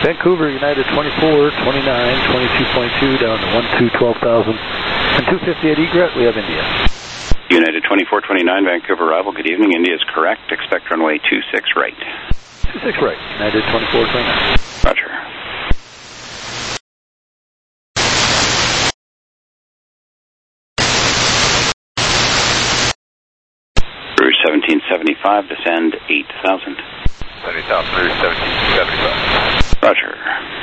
Vancouver, United twenty-four, twenty-nine, twenty-two point two, down to one two, twelve thousand, and two fifty at egret, we have India. United twenty-four twenty-nine, Vancouver arrival, good evening, India is correct, expect runway two six right. two six right, United twenty-four twenty-nine. Roger. Rouge seventeen seventy-five, descend eight thousand. seventy thousand, Rouge seventeen seventy-five. Roger.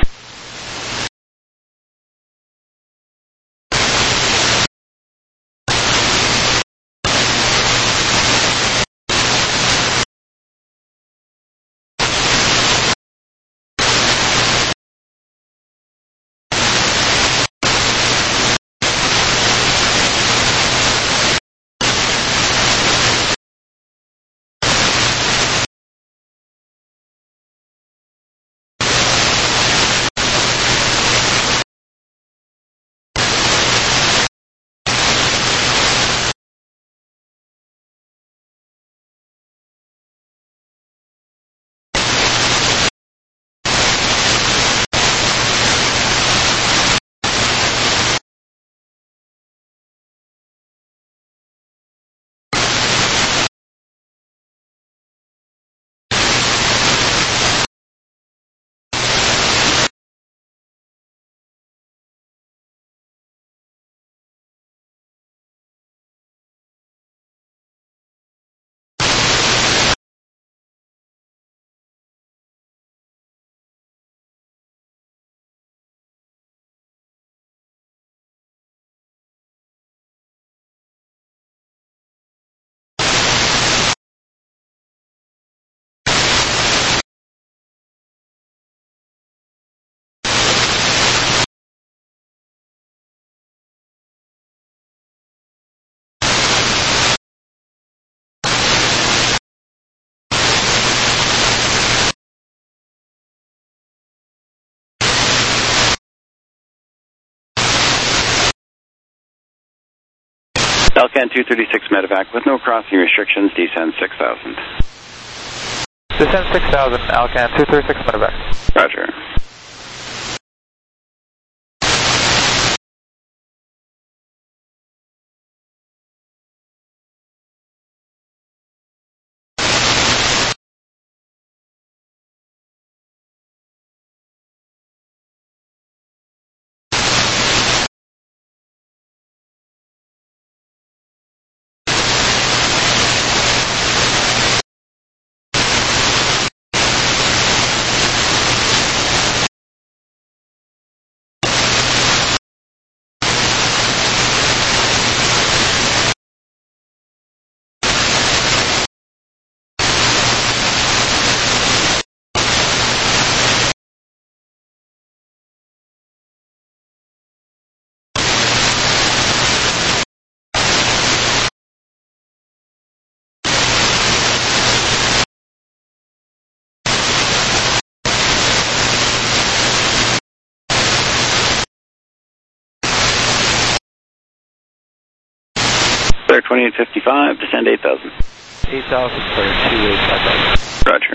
Alcan two thirty-six medevac with no crossing restrictions, descend six thousand. Descend six thousand, Alcan two thirty-six medevac. Roger. Clear twenty-eight fifty-five, descend eight thousand. eight thousand, clear two eight five five. Roger.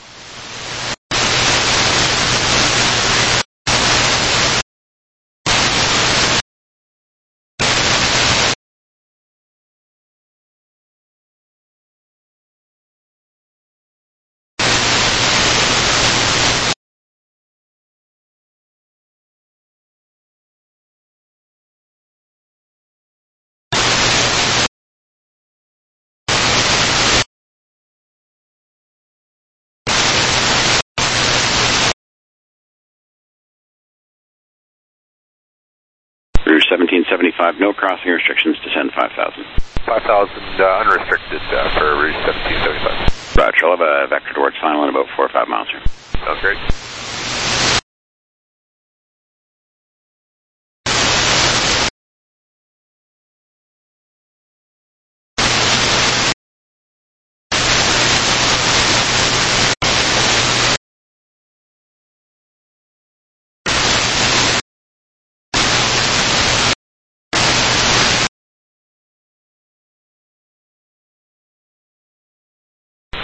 Rouge seventeen seventy-five, no crossing restrictions, descend five thousand. five thousand uh, unrestricted uh, for Rouge seventeen seventy-five. Roger, I'll have a vector towards final in about four or five miles here. Sounds great.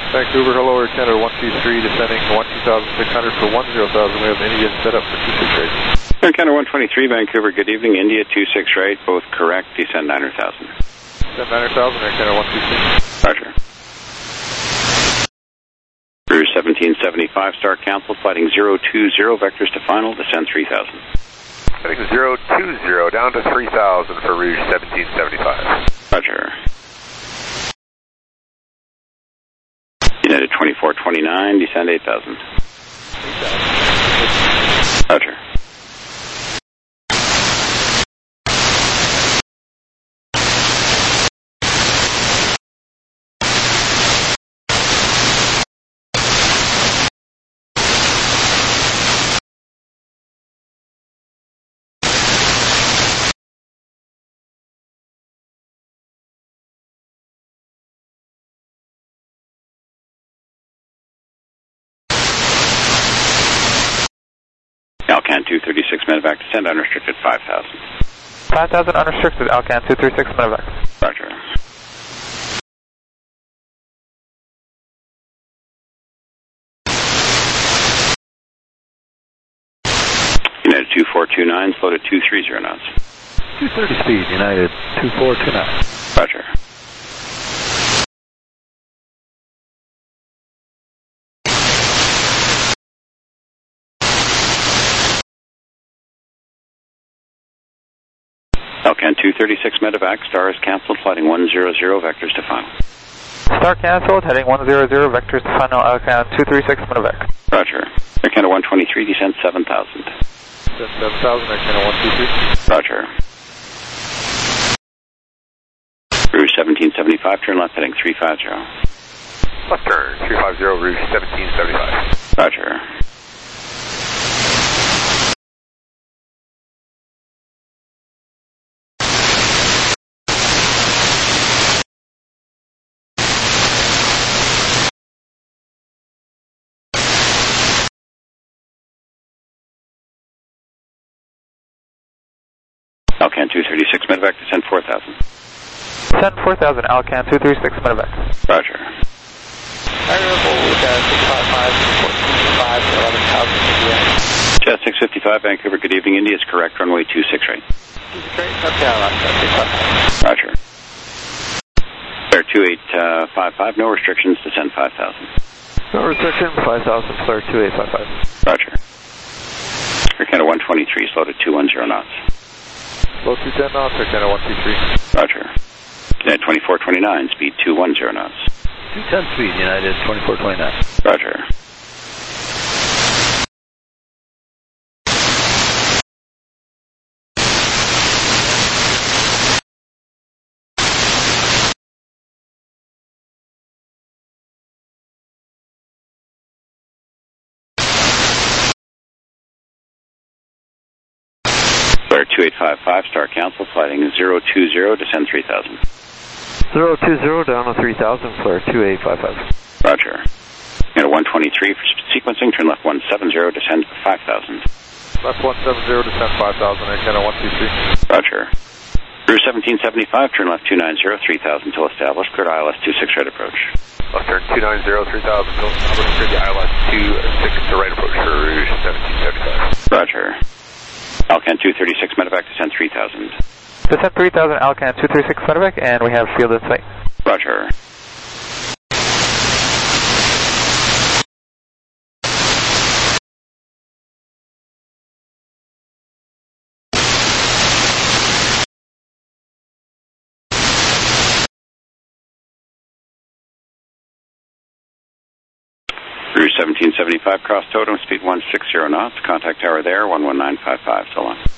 Vancouver, hello, Air Canada one two three, descending one two thousand six hundred for one zero thousand. We have India set up for two six right. Air Canada one twenty-three, Vancouver, good evening. India two six right, both correct. Descend nine hundred thousand. Descend nine hundred thousand, Air Canada one two three. Roger. Rouge seventeen seventy-five, start canceled, flighting zero two zero, vectors to final, descend three thousand. Heading zero two zero, down to three thousand for Rouge seventeen seventy-five. Roger. United twenty-four twenty-nine, descend eight thousand. Roger. Alcan two thirty-six, medevac, descend unrestricted five thousand. five thousand unrestricted, Alcan two thirty-six, medevac. Roger. United two four two nine, slow to two three zero knots. two thirty speed, United two four two nine. Roger. Alcan two thirty-six, medevac, star is cancelled, flighting one zero zero, vectors to final. Star cancelled, heading one zero zero, vectors to final, Alcan two thirty-six, medevac. Roger. Air Canada one twenty-three, descend seven thousand. Descend seven thousand, Air Canada one two three. Roger. Rouge seventeen seventy-five, turn left, heading three five zero. Left turn, three five zero, Rouge seventeen seventy-five. Roger. Alcan two thirty-six, medevac, descend four thousand. Descend four thousand, Alcan two thirty-six, medevac. Roger. Variable, uh, six five five, fourteen five, eleven thousand, India. Jet six fifty-five, Vancouver, good evening. India is correct, runway two six right. two six right, okay, Alaska, six five five. Roger. Air two eight five five, no restrictions, descend five thousand. No restriction, five thousand, flare two eight five five. Roger. Air Canada one twenty-three, slow to two one zero knots. Low two ten knots, Air Canada one two three. Roger. United twenty-four twenty-nine, speed two one zero knots. two ten speed, United twenty-four twenty-nine. Roger. Flare two eight five five, star cancel, flighting zero two zero, descend three thousand. zero two zero, down to three thousand, flare two eight five five. Roger. United one twenty-three, for sequencing, turn left one seven zero, descend five thousand. Left one seven zero, descend five thousand, Air Canada one two three. Roger. Rouge seventeen seventy-five, turn left two nine zero, three thousand till established, cleared I L S two six right approach. Left turn two nine zero, three thousand till established, cleared the I L S two six to right approach for Rouge seventeen seventy-five. Roger. Alcan two thirty-six, medevac, descend three thousand. Descend three thousand, Alcan two thirty-six, medevac, and we have field in sight. Roger. Rouge seventeen seventy-five, cross totem, speed one six zero knots, contact tower there, one one nine five five, so long.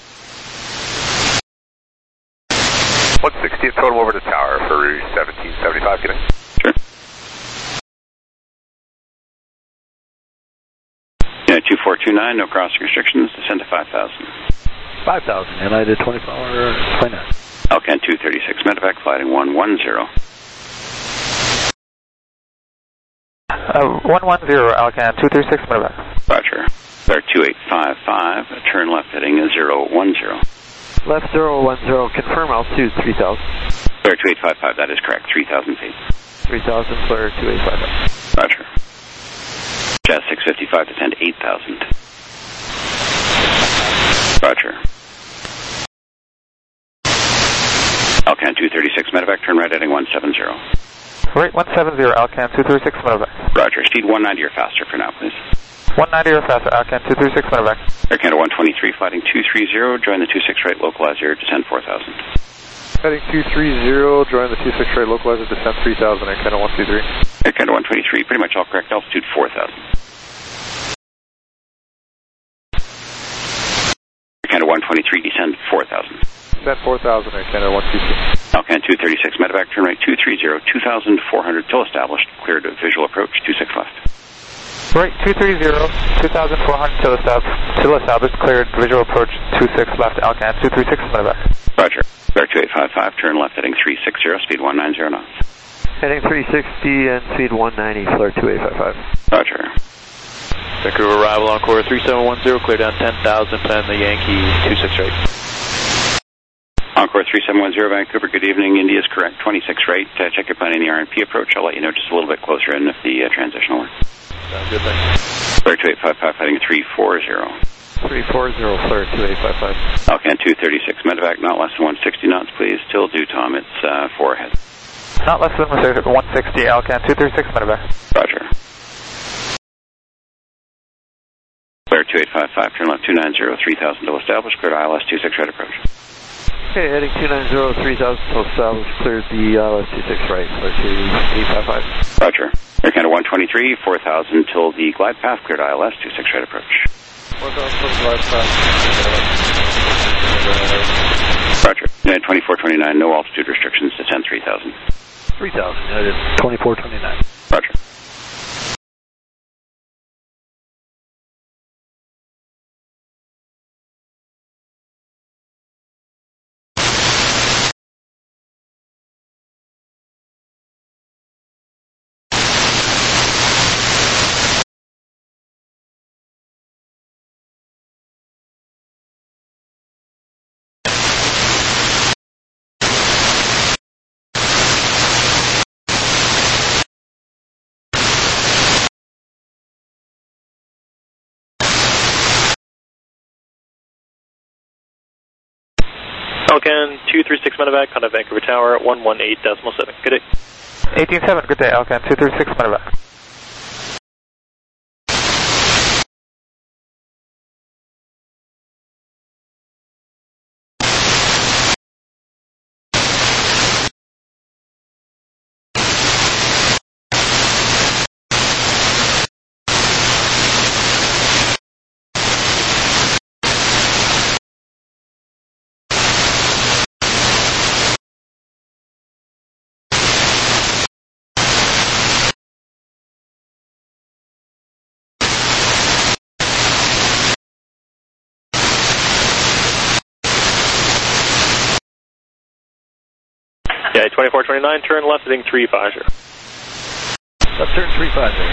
one sixty at total over to tower for Rouge seventeen seventy-five, can I? Sure. United two four two nine, no crossing restrictions, descend to five thousand. five thousand, United twenty-four twenty-nine. Alcan two thirty-six, medevac, flighting one one zero. Uh, one one zero, Alcan two thirty-six, medevac. Roger. Flare two eight five five, turn left heading zero one zero. Left zero one zero, confirm altitude three thousand. Flare two eight five five, that is correct, three thousand feet. three thousand, flare two eight five five. Roger. Jazz six fifty-five, descend eight thousand. Roger. Alcan two thirty-six, medevac, turn right heading one seven zero. Right, one seven zero, Alcan two thirty-six, medevac. Roger, speed one ninety or faster for now, please. one ninety or faster, Alcan two thirty-six, medevac. Air Canada one twenty-three, fighting two three zero, join the two six right, localize your descend four thousand. Heading two three zero, join the two six right, localizer, descent three thousand, Air Canada one two three. Air Canada one twenty-three, pretty much all correct, altitude four thousand. Air Canada one twenty-three, descend four thousand. Descent four thousand, Air Canada one two three. Alcan two thirty-six, medevac, turn right two three zero, two thousand four hundred till established, cleared of visual approach, two six left. Right, two three zero, two thousand four hundred till established, till established, cleared, visual approach, two six left, Alcan two three six, medevac. Roger. Bear two eight five five, turn left heading three six zero, speed one nine zero knots. Heading three sixty and speed one ninety, flare two eight five five. Roger. Vancouver arrival, Encore three seven one zero, clear down ten thousand, plan the Yankee two six right. Encore three seven one zero, Vancouver, good evening, India is correct, twenty-six right, uh, check your plan in the R and P approach, I'll let you know just a little bit closer in if the uh, transitional works. Sounds good, thanks. Bear two eight five five, heading three four zero. three four zero, flare two eight five five. Alcan two thirty-six, medevac, not less than one sixty knots, please, till due Tom, it's uh, four ahead. Not less than one sixty, Alcan two thirty-six, medevac. Roger. Bear two eight five five, turn left two nine zero, three thousand till established, cleared I L S two six right approach. Okay, heading two nine zero, three thousand till established, cleared the I L S two six right, flare two eight five five. Roger. Air Canada one twenty-three, four thousand till the glide path, cleared I L S two six right approach. four thousand till the glide path. Roger. United twenty-four twenty-nine, no altitude restrictions, descend three thousand. three thousand, United twenty-four twenty-nine. Roger. Alcan two three six, medevac, contact Vancouver Tower, one one eight decimal seven. Good day. eighteen seven, good day, Alcan two thirty-six, medevac. Yeah, twenty-four twenty-nine, turn left heading three five zero. Left turn three five zero.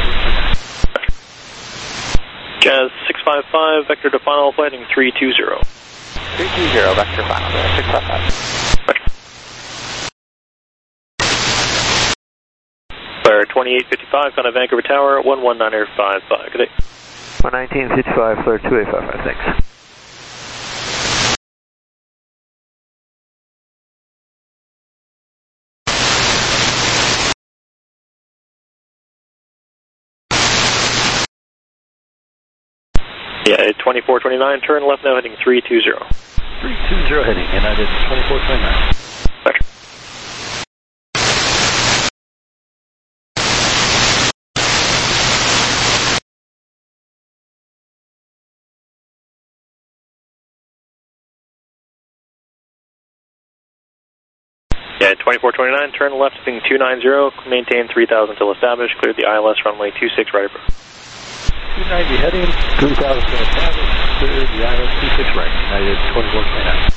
Jazz six five five, vector to final, heading three two zero. three two zero, vector final, six five five. Flare twenty-eight fifty-five, contact Vancouver Tower, one one nine five five. Good day. one nineteen fifty-five, flare two eight five five, thanks. Yeah, twenty-four twenty-nine, turn left now heading three two zero. three two zero heading, United twenty-four twenty-nine. Roger. Yeah, twenty-four twenty-nine, turn left heading two nine zero, maintain three thousand till established, cleared the I L S runway two six right approach. two ninety heading, three thousand till established, cleared the I L S two six right, United twenty-four twenty-nine.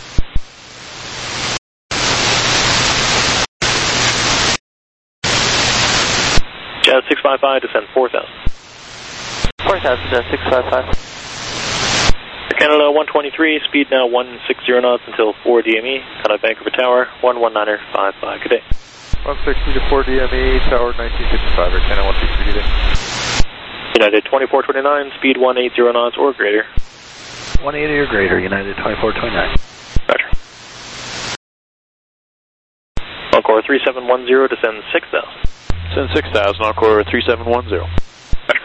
Jazz six five five, descend four thousand. four thousand, six five five. Canada one twenty-three, speed now one six zero knots until four D M E, contact Vancouver Tower, one one nine five five. Good day. one sixty to four D M E, tower nineteen fifty-five, or ten one two three today. United twenty-four twenty-nine, speed one eighty knots or greater. one eighty or greater, United twenty-four twenty-nine. Roger. Encore three seven one zero, descend six thousand. Send six thousand, Encore three seven one zero. Roger.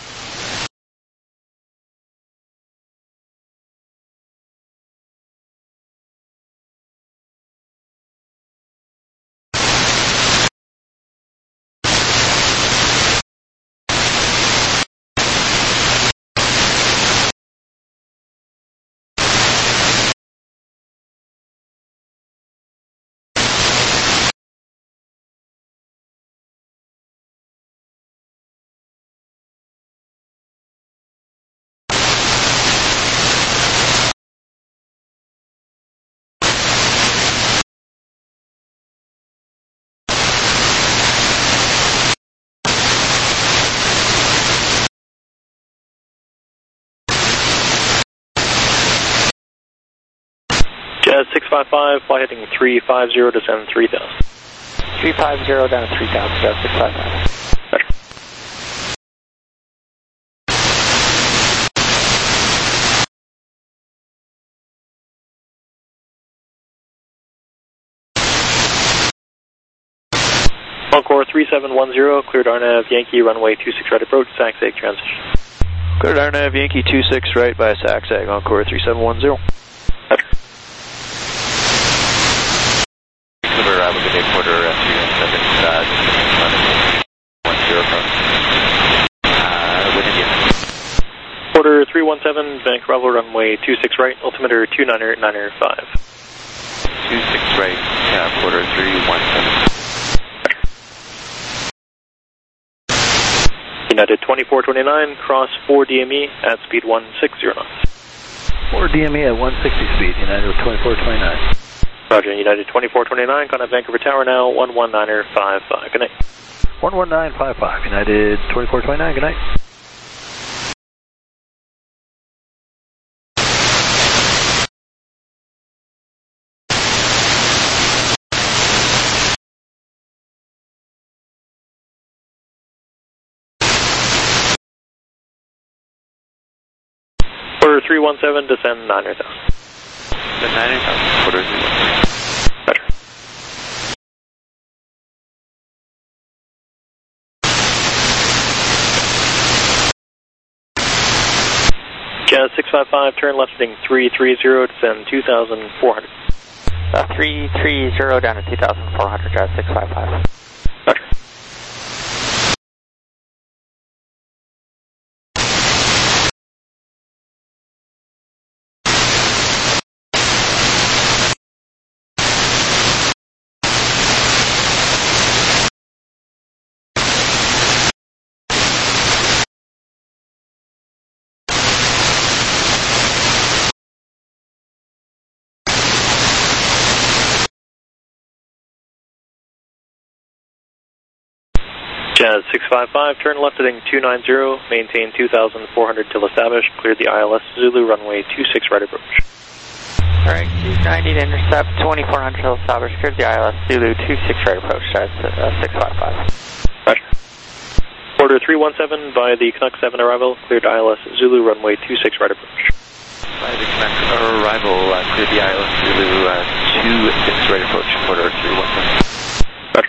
Jazz six five five, fly heading three five zero, descend three thousand. three five zero down to three thousand, Jazz six five five. Roger. Encore three seven one zero, cleared R N A V Yankee, runway two six right approach, S A C S A G transition. Cleared R N A V Yankee two six right by S A C S A G, Encore three seven one zero. Roger. Clear, I will get a quarter uh, three one seven, uh, one zero from, uh, with India. Quarter three one seven, Vancouver Bravo, runway two six right, altimeter two niner niner five. two six right, uh, quarter three one seven. United twenty-four twenty-nine, cross four D M E at speed one sixty knots. four D M E at one sixty speed, United twenty-four twenty-nine. Roger, United twenty-four twenty-nine, contact Vancouver Tower now, one one niner five five. Good night. one one nine five five, United twenty-four twenty-nine, good night. Quarter three one seven, descend niner thousand. Descend niner thousand, quarter three one seven. Roger. Jazz six five five, turn left heading three three zero, descend two thousand four hundred. Uh, three three zero down to two thousand four hundred, Jazz six five five. Roger. Jazz six five five, turn left heading two nine zero, maintain two thousand four hundred till established, cleared the I L S Zulu, runway two six right approach. Alright, two ninety to intercept, twenty-four hundred till established, cleared the I L S Zulu, two six right approach, Jazz uh, six five five. Roger. Order three one seven by the Canuck seven arrival, cleared I L S Zulu, runway two six right approach. By the Canuck arrival, uh, cleared the I L S Zulu, uh, two six right approach, quarter three one seven. Roger.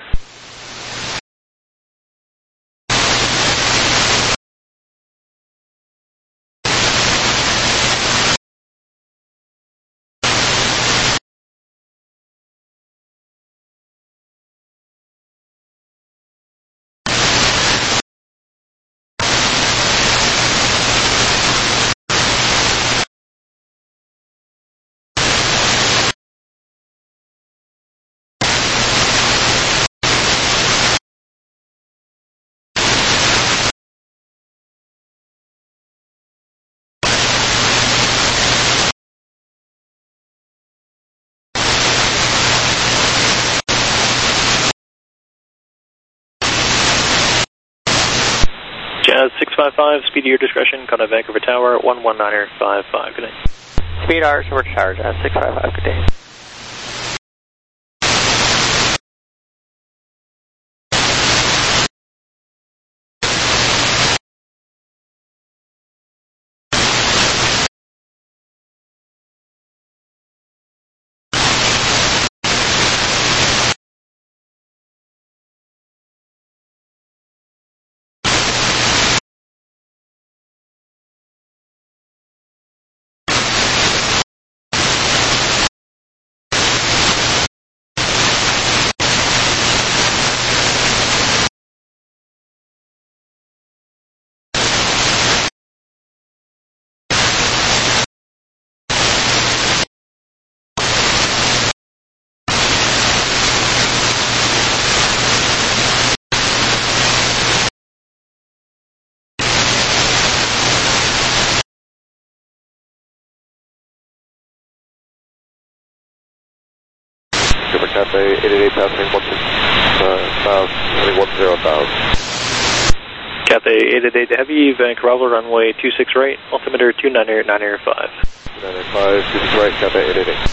Jazz six five five, speed to your discretion, contact Vancouver Tower, one one niner five five. Good night. Speed hours, short tower, Jazz six five five, good day. Cathay eight eight eight, passing one six thousand, heading one zero thousand. Cathay eight eight eight Heavy, Vancouver arrival runway two six right, altimeter two nine nine five. two nine five, two six right, Cathay eight eight eight.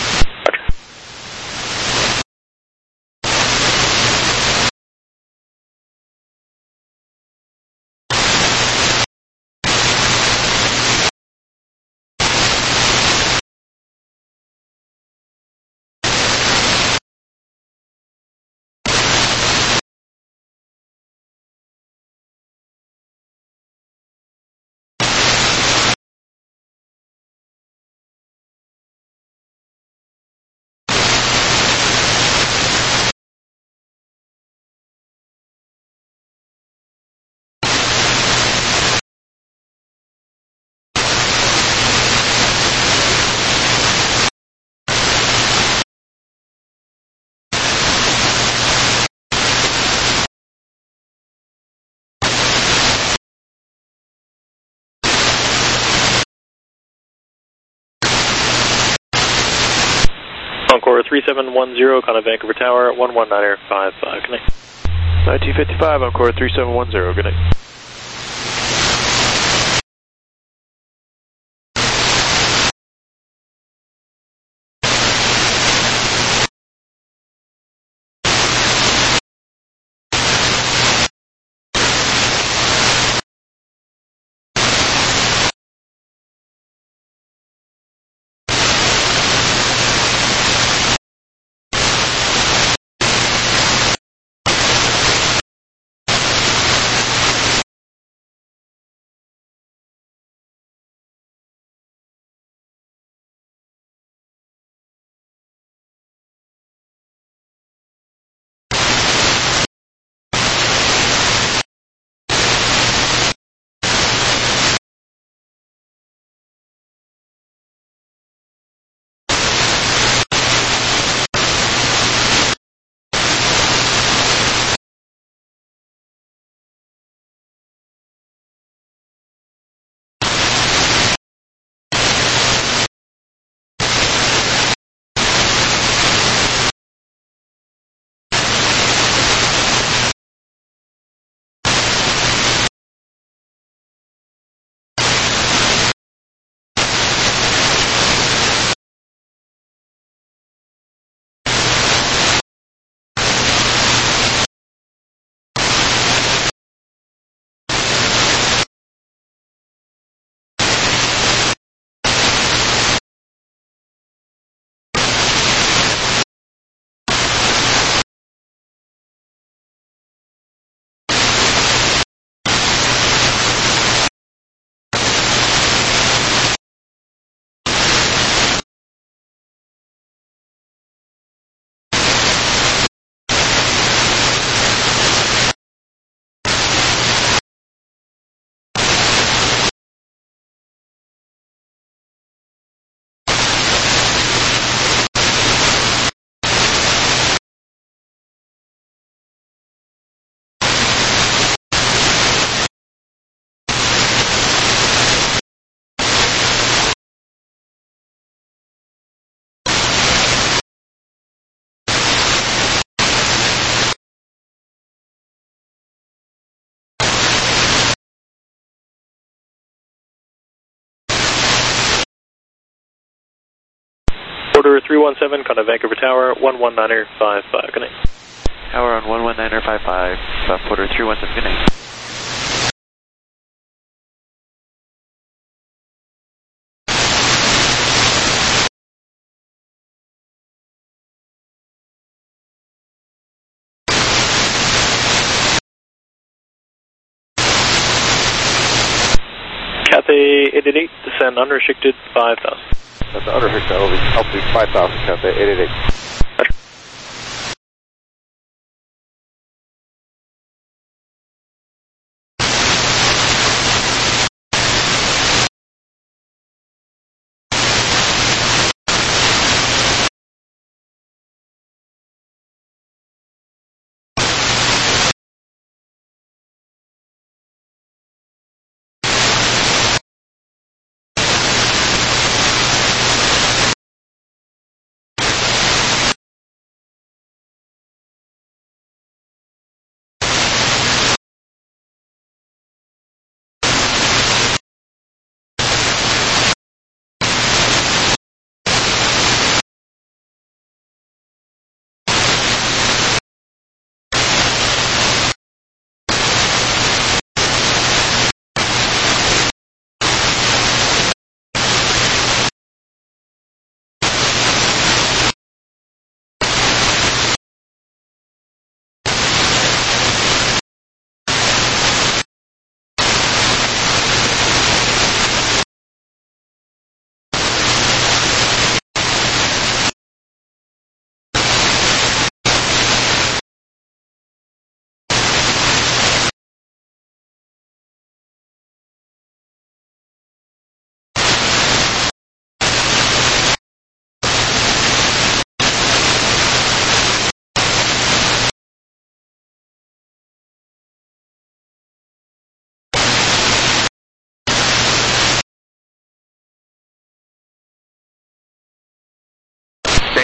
Encore three seven one zero, Contact Vancouver Tower, one one nine five five, good night. nineteen fifty-five, Encore three seven one zero, good night. Order three one seven, Contact Vancouver Tower, one one nine five five, good night. Tower on one one nine five five, Order three one seven, good night. Cathay eight eight eight, descend unrestricted five thousand. That's unrestricted, altitude five thousand, Cathay eight eight eight.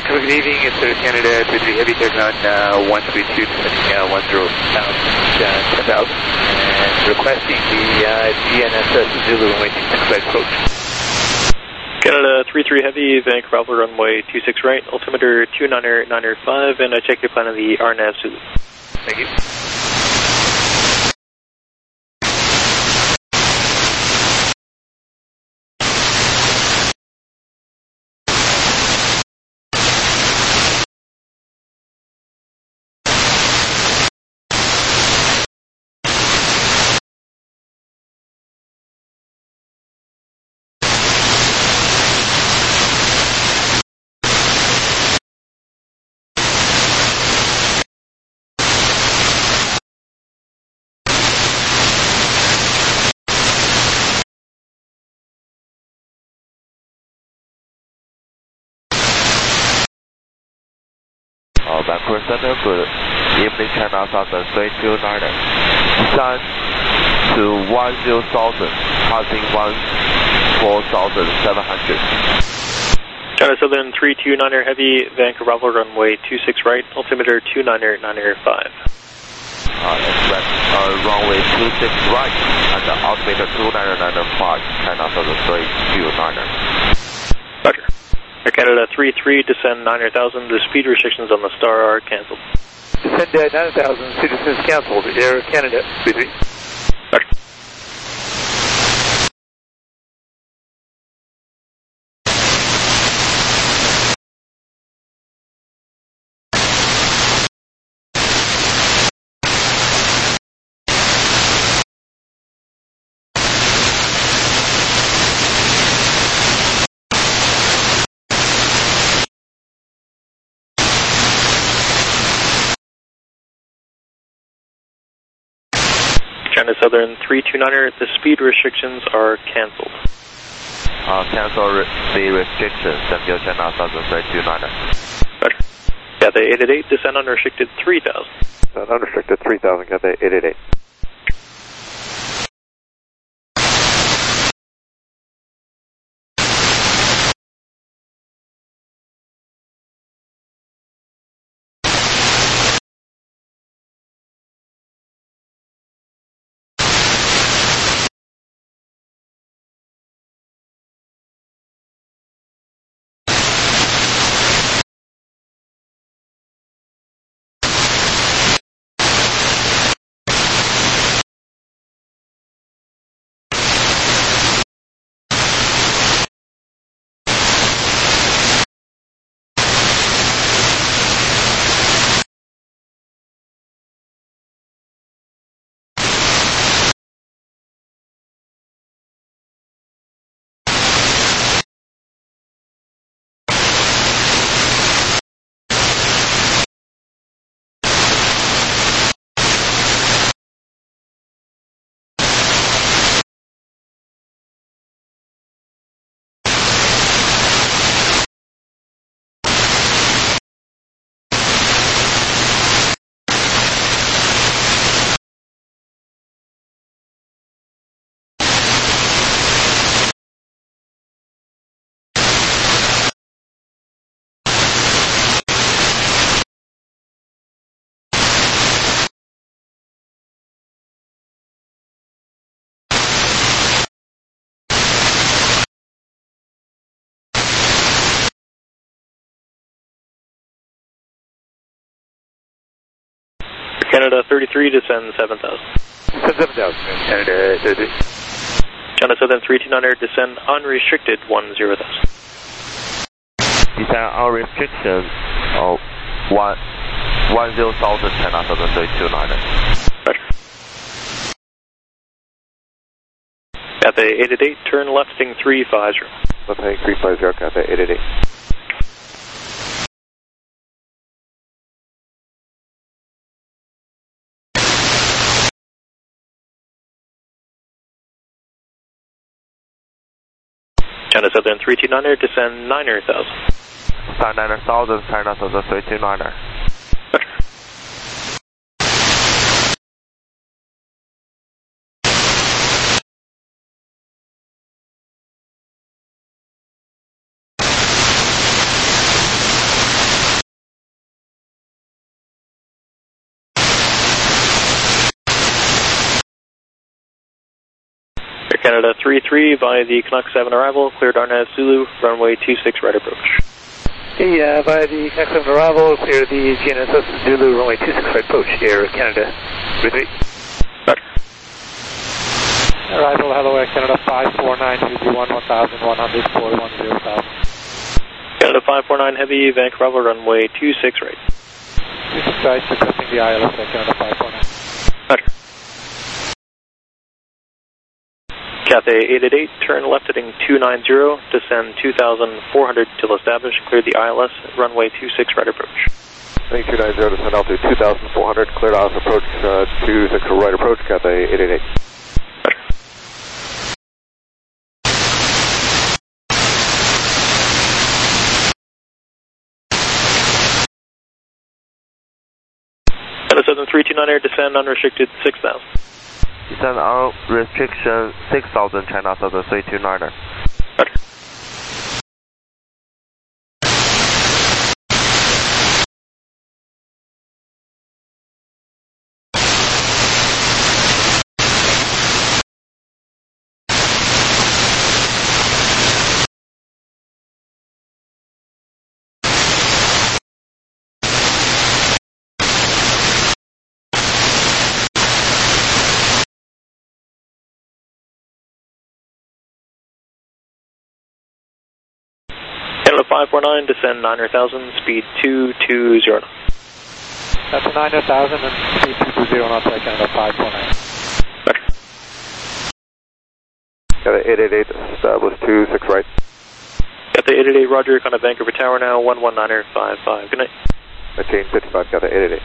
Good evening, it's Air Canada two three Heavy taking on uh, one three two, descending uh, one zero ten thousand, and requesting the uh, G N S S Zulu runway two six right approach. Canada three three Heavy, Vancouver Alpha runway two six right, altimeter two niner niner five, and I check your plan of the R N A V Zulu. Thank you. Uh, Vancouver Center, good evening, China Southern three two nine, descend to one zero thousand, passing one four thousand seven hundred. China Southern three two niner Heavy, Vancouver Alpha runway two six right, altimeter two niner niner five. Uh, express uh, runway two six right, and the altimeter two niner niner five, China Southern three two niner. Roger. Air Canada three three, descend nine thousand, the speed restrictions on the Star are cancelled. Descend uh, nine thousand, speed distance cancelled, Air Canada three three. Roger. China Southern three two niner, the speed restrictions are cancelled. Uh, cancel re the restrictions, thank you, China Southern three two niner. Roger. Cathay eight eight eight, descend unrestricted three thousand. Descend unrestricted three thousand, Cathay eight eight eight. Canada thirty-three, descend seven thousand. Descend seven thousand, Canada thirty-three. China Southern three two niner, descend unrestricted one zero thousand. Descend unrestricted oh, one, one zero thousand, China Southern three two niner. Roger. Cathay eight eight eight, turn left heading three five zero. Left heading three five zero, Cathay eight eight eight. China Southern three two niner, descend niner thousand. Descend niner thousand, China Southern three two niner. Canada three three via the Canuck seven arrival, cleared R N A V Zulu, runway two six right approach. Hey, uh, via the Canuck seven arrival, clear the G N S S Zulu, runway two six right approach, Air Canada three three. Roger. Arrival, hello, Air Canada five four nine, Heavy one, one thousand one hundred, four one zero thousand. Canada five four nine Heavy, Vancouver, runway two six right. two six right, requesting the I L S, Air Canada five four nine. Roger. Cathay eight eight eight, turn left heading two nine zero, descend two thousand four hundred till established, clear the I L S, runway two six right approach. Heading two nine zero, descend altitude two thousand four hundred, cleared I L S approach, uh, two six right approach, Cathay eight eight eight. Canada seven three two nine Air, descend unrestricted six thousand. Descend on restriction six thousand, China Southern three two niner. Roger. Canada five four nine, descend nine hundred thousand, speed two two zero knots. That's a nine hundred thousand and speed two two zero knots, Air Canada five four nine. Roger. Cathay eight eight eight, establish two six right. Cathay eight eight eight, roger, Contact Vancouver Tower now, one one niner five five, good night. Maintain fifty-five, Cathay eight eight eight.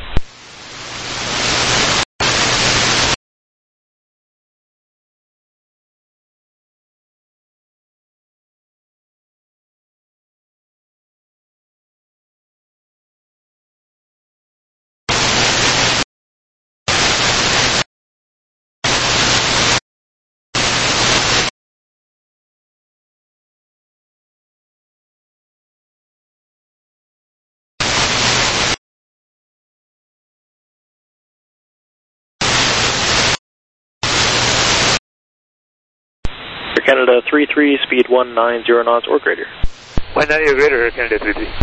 Canada three three, speed one nine zero knots or greater. one ninety or greater, Air Canada three three.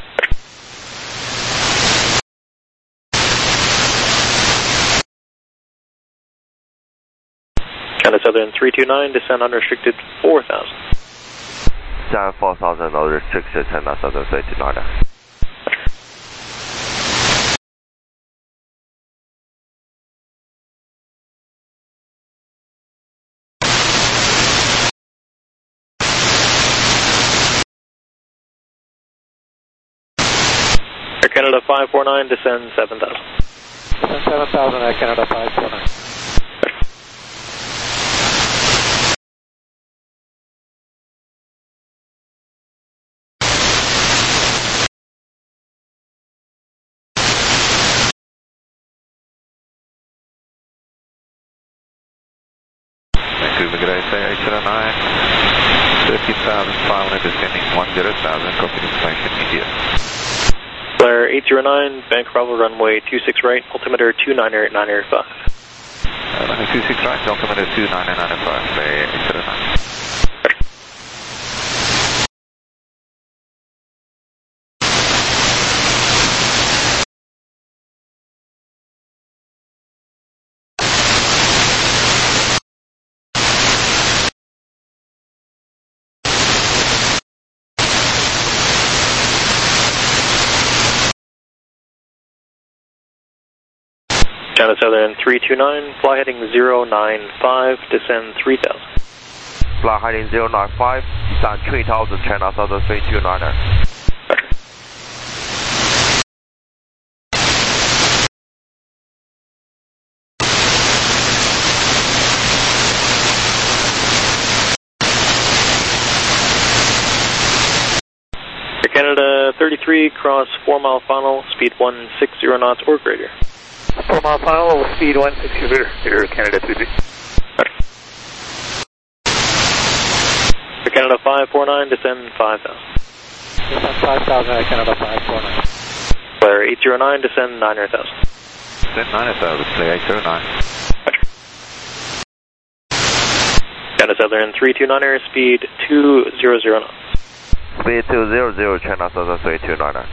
Canada Southern three two nine, descend unrestricted four thousand. Descend four thousand, no restriction, China Southern three two niner. Air Canada five four nine, descend seven thousand. Descend seven thousand, Air Canada five four nine. Vancouver Grace eight zero nine, thirteen thousand five hundred, descending one zero thousand, copy information, India. Flare eight zero nine, Vancouver runway two six right, altimeter two niner niner five. Uh, runway two six right, altimeter two niner niner five, Flare eight zero nine. China Southern three two nine, fly heading zero nine five, descend three thousand. Fly heading zero nine five, descend three thousand, China Southern three two niner. Air Canada thirty-three, cross four mile final, speed one six zero knots or greater. four mile final, speed one six zero, Air Canada three three. Air Canada five four nine, descend five thousand. Descend five thousand, Air Canada five four nine. Flare eight zero nine, descend nine hundred thousand. Descend nine hundred thousand, Flare eight zero nine. China Southern three two niner, speed two hundred knots. Speed two hundred, China Southern three two niner.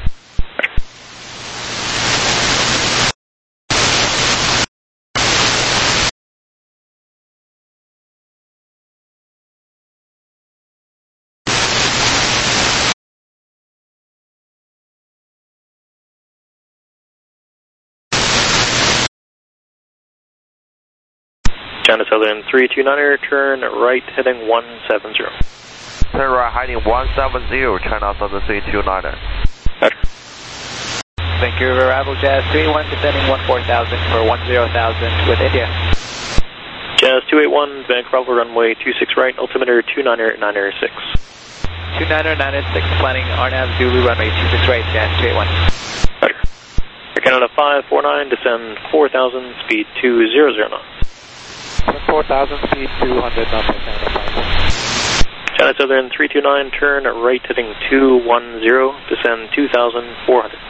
China Southern three two niner, turn right heading one seven zero. Turn right heading one seven zero, China Southern three two niner. Roger. Vancouver arrival, Jazz three one, descending one four thousand for one zero thousand with India. Jazz two eight one, Vancouver runway two six right, altimeter two niner niner six. two niner niner six, planning R N A V Zulu runway two six right, Jazz two eight one. Roger. Air Canada five four nine, descend four thousand, speed two hundred knots. four thousand, speed two hundred knots. China Southern three two nine, turn right heading two one zero, descend two thousand four hundred.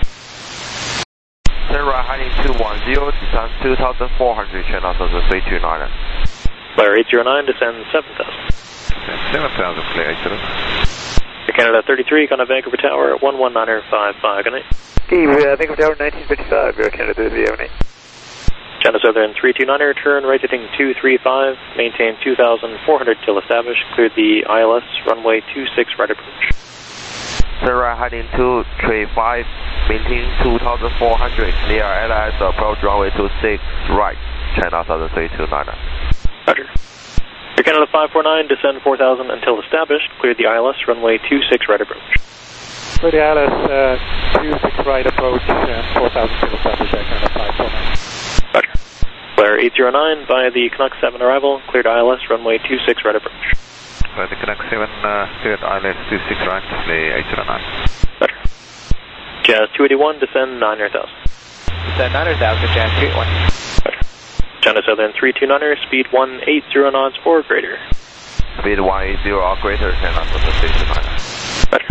Turn right heading two one zero, descend two thousand four hundred, China Southern three two niner. Flyer eight zero nine, descend seven thousand. seven thousand, clear eight zero. Air Canada thirty-three, Ghana Vancouver Tower, one one niner five five, good night. Steve, uh, Vancouver Tower nineteen fifty-five, Air Canada thirty-three, good night. China Southern three two niner, turn right heading two three five, maintain two thousand four hundred till established, cleared the I L S, runway two six right approach. Turn right heading two three five, maintain two thousand four hundred, near L S approach runway two six right, China Southern three two niner. Roger. Air Canada five four nine, descend four thousand until established, cleared the I L S, runway two six right approach. For the I L S, uh, two six right approach, and four thousand till established, Air Canada five four nine. Roger. Flyer eight zero nine, via the Canuck seven arrival, cleared I L S, runway two six right approach. By the Canuck seven, uh, cleared I L S two six right, display eight zero nine. Roger. Jazz two eighty-one, descend nine hundred thousand. Descend nine hundred thousand, Jazz two eighty-one. Roger. China Southern three two niner, speed one eighty knots or greater. Speed one eighty or greater, China Southern three two niner. Roger.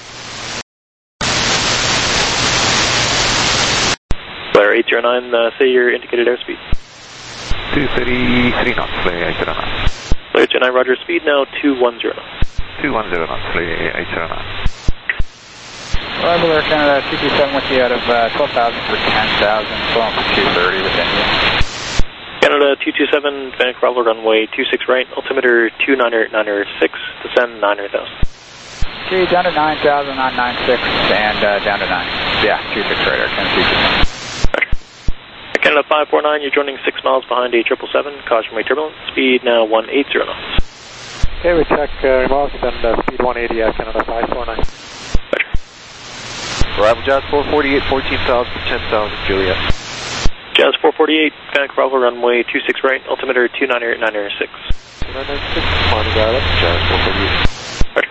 Flyer eight zero nine, uh, say your indicated airspeed. two thirty-three knots, play eight zero nine. Flyer eight zero nine, roger, speed now two ten knots. two ten knots, play eight zero nine. Arrival Air Canada two two seven with you out of uh, twelve thousand for ten thousand, going for two thirty with India. Canada two two seven, Vancouver runway two six right, altimeter two niner niner six, descend nine hundred thousand. Okay, down to nine thousand on nine six and uh, down to nine. Yeah, two six right, Air Canada two two seven. Canada five four nine, you're joining six miles behind a triple seven, caution wake turbulence, speed now one eighty knots. Okay, we check uh, remote and uh, speed one eighty at Canada five four nine. Roger. Arrival Jazz four forty-eight, fourteen thousand, ten thousand, Juliet. Jazz four forty-eight, Vancouver runway two six right, altimeter two niner niner six. two niner six, Mountain Island, Jazz four forty-eight. Roger.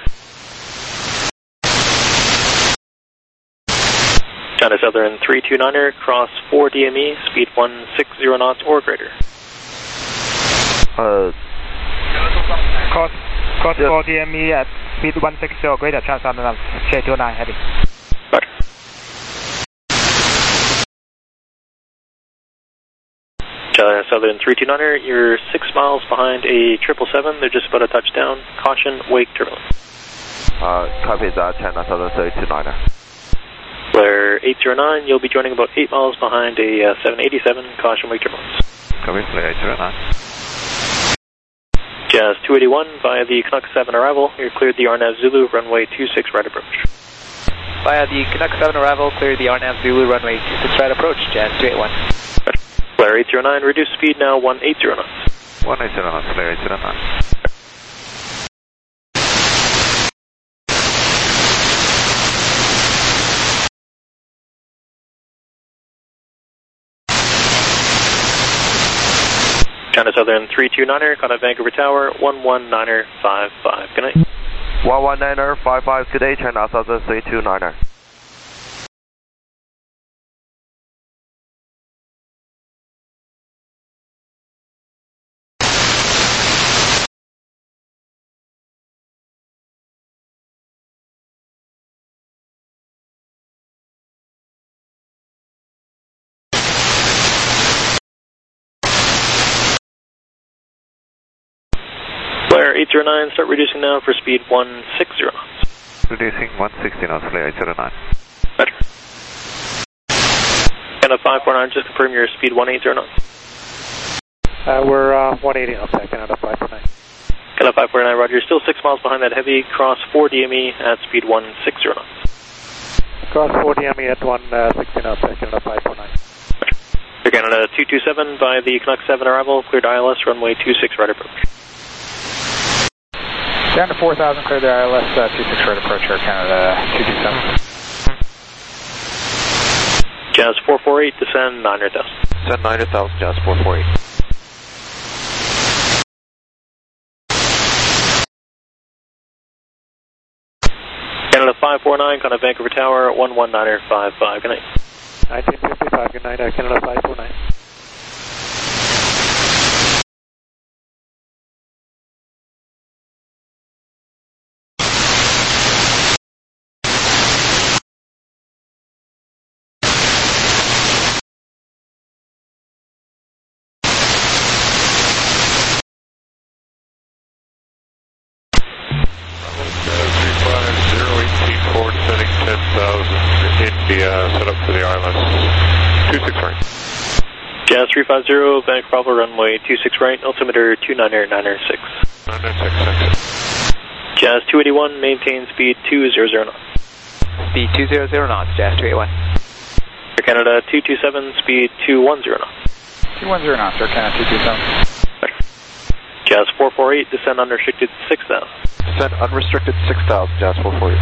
China Southern three two niner, cross four D M E, speed one sixty knots or greater. Uh, cross, cross four D M E at speed one sixty or greater, China Southern J two nine heading. Roger. China Southern three two niner, you're six miles behind a triple seven, they're just about to touch down, caution, wake turbulence. Uh, copy that, China Southern three two niner. Flare eight zero nine, you'll be joining about eight miles behind a uh, seven eighty-seven, caution wake turbulence. Copy, flare eight zero nine. Jazz two eighty-one, via the Canuck seven arrival, you're cleared the R N A V Zulu, runway two six right approach. Via the Canuck seven arrival, cleared the R N A V Zulu, runway two six right approach, Jazz two eighty-one. Flare eight zero nine, reduce speed now one eighty knots. one eighty knots, flare eight zero nine. China Southern three two niner, Ghana Vancouver Tower, one one niner five five. Good night. one one niner five five, good day, China Southern three two niner. Flare Flare eight zero nine, start reducing now for speed one sixty knots. Reducing one sixty knots, Flare eight zero nine. Roger. Canada five four nine, just confirm your speed one eighty knots. Uh, we're uh, one eighty knots at Canada five four nine. Canada five four nine, roger. You're still six miles behind that heavy. Cross four D M E at speed one sixty knots. Cross four D M E at one sixty knots at Canada five four nine. Air Canada two two seven by the Canuck seven arrival, cleared I L S, runway two six right approach. Down to four thousand, clear the I L S, uh, two six right approach, Air Canada two two seven. Jazz four four eight, descend nine hundred thousand. Descend nine hundred thousand, Jazz four four eight. Canada five four nine, Contact Vancouver Tower, one one niner five five, good night. nineteen fifty-five, good night, Air Canada five four nine. Set up for the I L S two six right. Jazz three five zero, Vancouver Bravo, runway two six right, altimeter two niner niner six. nine nine six, thanks. Jazz two eighty-one, maintain speed two hundred knots. Speed two hundred knots, Jazz two eighty-one. Air Canada two two seven, speed two ten knots. two ten knots, Air Canada two two seven. Jazz four four eight, descend unrestricted six thousand. Descend unrestricted six thousand, Jazz four four eight.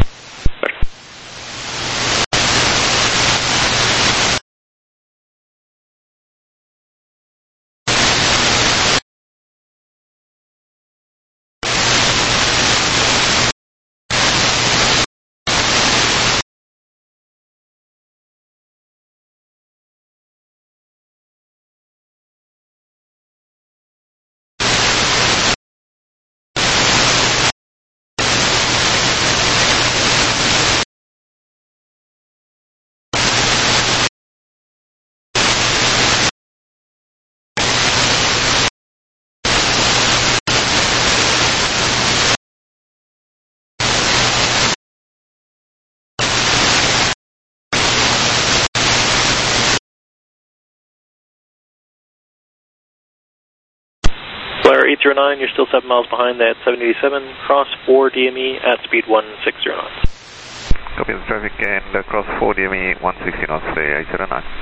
Flare eight zero nine, you're still seven miles behind that seven eighty-seven, cross four D M E at speed one sixty knots. Copy the traffic and uh, cross four D M E one sixty knots, Flare eight zero nine.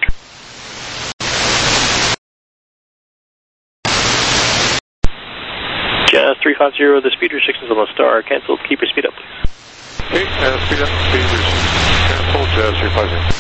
Jazz three five zero, the speed restrictions on the Star are cancelled. Keep your speed up, please. Okay, uh, speed up, speed restrictions cancelled, Jazz three five zero.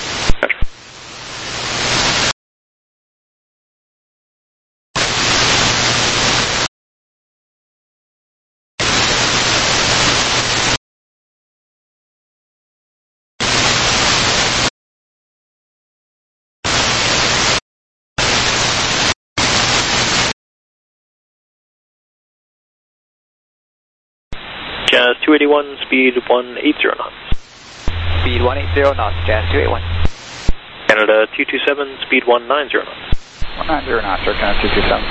Jazz two eighty-one, speed one eighty knots. Speed one eighty knots, Jazz two eighty-one. Canada two two seven, speed one ninety knots. one ninety knots, Air Canada two two seven.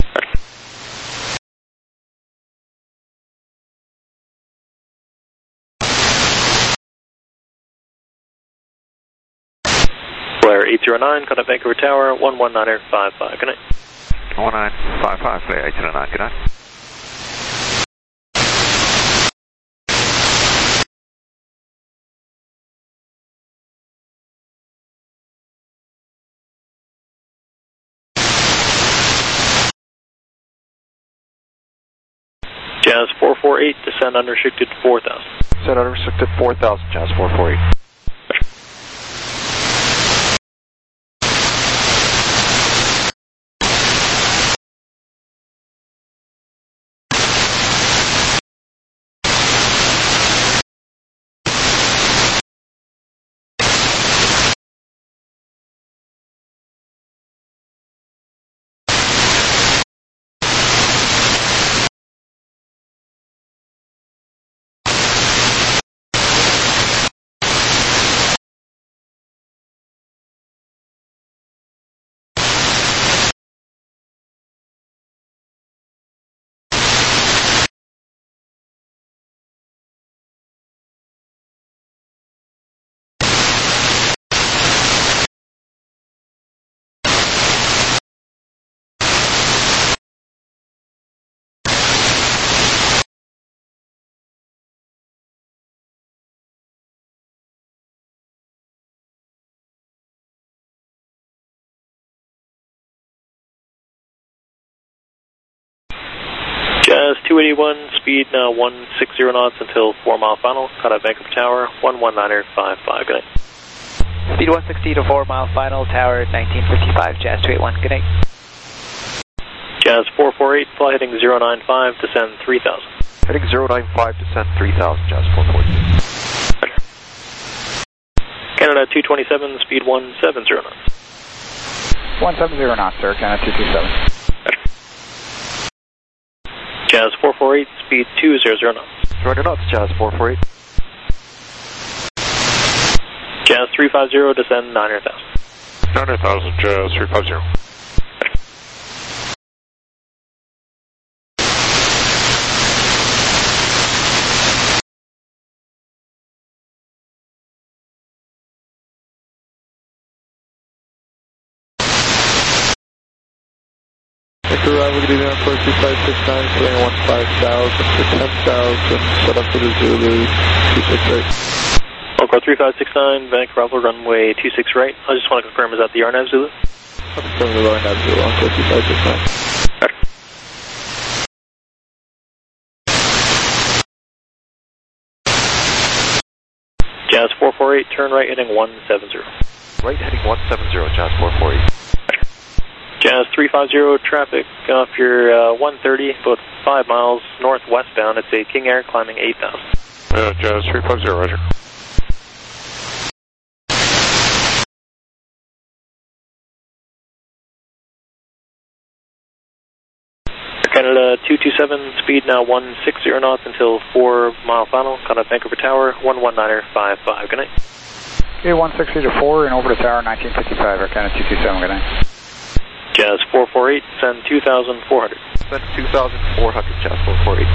Flare eight zero nine, Contact Vancouver Tower, one one niner five five, good night. one nine five five, Flare eight zero nine, good night. Jazz four four eight, descend unrestricted four thousand. Descend unrestricted four thousand, Jazz four four eight. Jazz two eighty-one, speed now one sixty knots until four mile final. Cut out Vancouver Tower, one one niner five five. Good night. Speed one sixty to four mile final, tower nineteen fifty-five, Jazz two eighty-one. Good night. Jazz four forty-eight, fly heading zero nine five, descend three thousand. Heading zero nine five, descend three thousand, Jazz four forty-eight. Canada two twenty-seven, speed one seventy knots. one seventy knots, sir, Canada two twenty-seven. Jazz four forty-eight, speed two hundred knots. two hundred knots, Jazz four forty-eight. Jazz three fifty, descend nine hundred thousand. nine hundred thousand, Jazz three fifty. Vector arrival, good evening, approach two five six nine, clearing one five thousand for ten thousand, set up for the Zulu, two six eight. Local three five six nine, Vancouver Bravo, runway two six right. I just want to confirm, is that the R N A V Zulu? I'll confirm the R N A V Zulu, Encore two five six nine. Jazz four forty-eight, turn right heading one seventy. Right heading one seventy, Jazz four forty-eight. Jazz three fifty, traffic off your uh, one thirty, about five miles northwestbound. It's a King Air climbing eight thousand. Uh, Jazz three fifty, roger. Canada two twenty-seven, speed now one sixty knots until four mile final. Cut out Vancouver Tower, one one niner five five. Good night. Okay, one sixty to four and over to tower nineteen fifty-five, or Canada two twenty-seven. Good night. Jazz four forty-eight, send two thousand four hundred. Send two thousand four hundred, Jazz four forty-eight.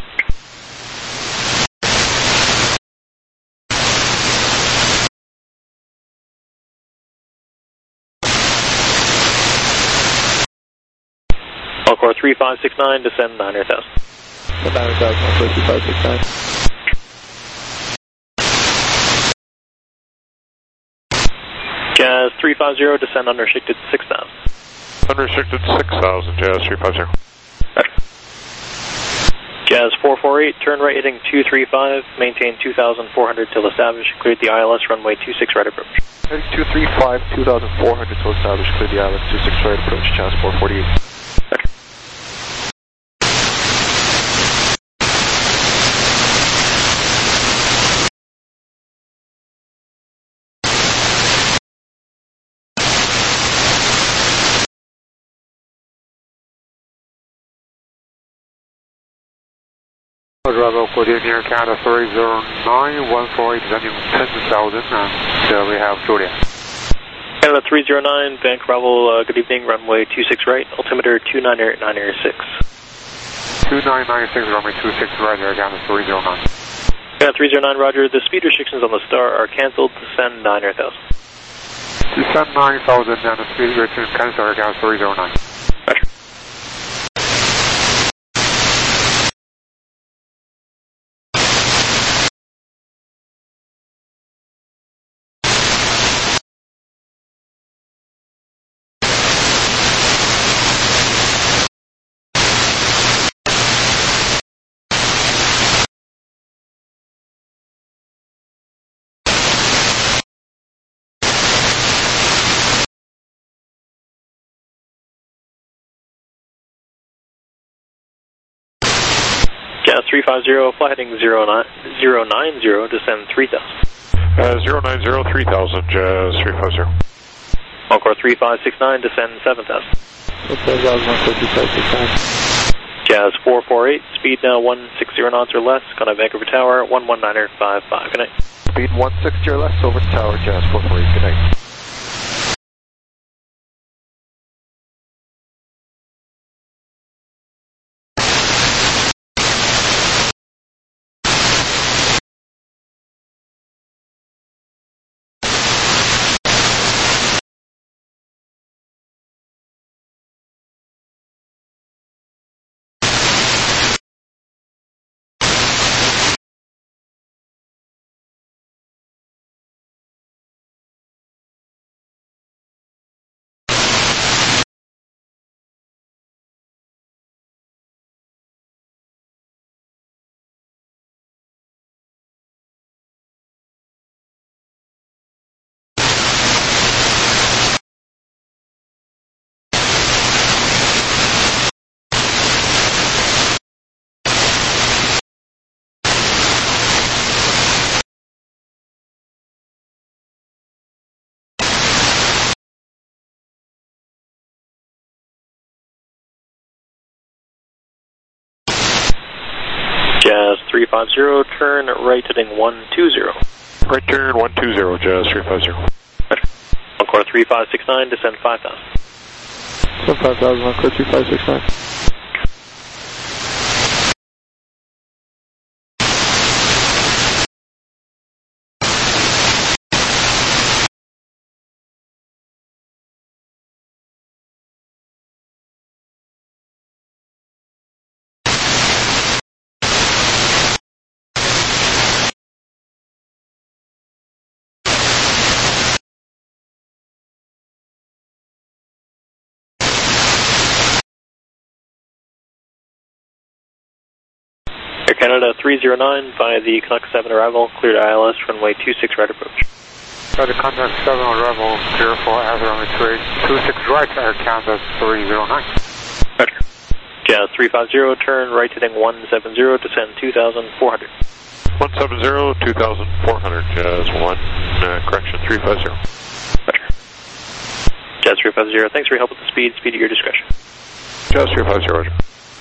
Encore three five six nine, descend nine hundred thousand. nine hundred thousand, Encore three five six nine. Jazz three fifty, descend unrestricted six thousand. Unrestricted six thousand, Jazz three fifty. Jazz four forty-eight, turn right heading two three five, maintain two thousand four hundred till established, cleared the I L S runway two six right approach. Heading two three five, two thousand four hundred till established, cleared the I L S two six right approach, Jazz four forty-eight. Bravo, good evening, Air Canada three zero nine, one four eight, descending ten thousand, and uh, we have Julia. Canada three zero nine, Vancouver Bravo, uh, good evening, runway two six right, altimeter two nine nine six. two nine nine six, runway two six right, Air Canada three zero nine. Canada three zero nine, roger, the speed restrictions on the Star are cancelled, descend nine hundred thousand. Descend nine thousand, and the speed restrictions cancelled, Air Canada three zero nine. Roger. Jazz three fifty, fly heading zero nine zero, descend three thousand. Uh, zero nine zero, three thousand, Jazz three fifty. Encore three five six nine, descend seven thousand. Jazz four forty-eight, speed now one sixty knots or less, cut out Vancouver Tower, one one niner five five. Good night. Speed one sixty or less, over to tower, Jazz four forty-eight. Good night. Jazz three five zero, turn right heading one two zero. Right turn one two zero, Jazz three five zero. Roger. Encore three five six nine, descend five thousand. Descend five thousand, Encore three five six nine. Air Canada three zero nine via the Canuck seven arrival, cleared I L S, runway two six right approach. Got the Canuck seven arrival, clear for Air runway two six right, Air Canada three zero nine. Roger. Jazz three five zero, turn right heading one seven zero, descend two thousand four hundred. one seven zero, two thousand four hundred, Jazz one, uh, correction three five zero. Roger. Jazz three five zero, thanks for your help with the speed, speed at your discretion. Jazz three five zero, Roger.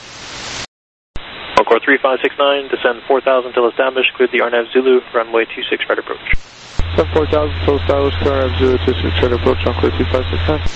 Encore three five six nine, descend four thousand till established, cleared the R N A V Zulu, runway two six right approach. Descend four thousand till established, clear R N A V Zulu two six right approach, Encore three five six nine.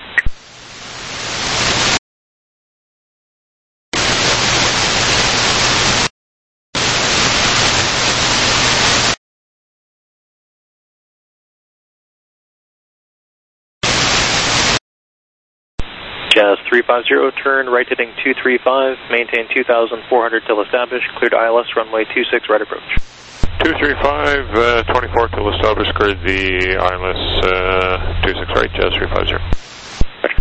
Jazz three five zero, turn right heading two three five, maintain two thousand four hundred till established, cleared I L S, runway two six right approach. two three five, uh, twenty-four till established, cleared the I L S, uh, two six right, Jazz three five zero. Roger.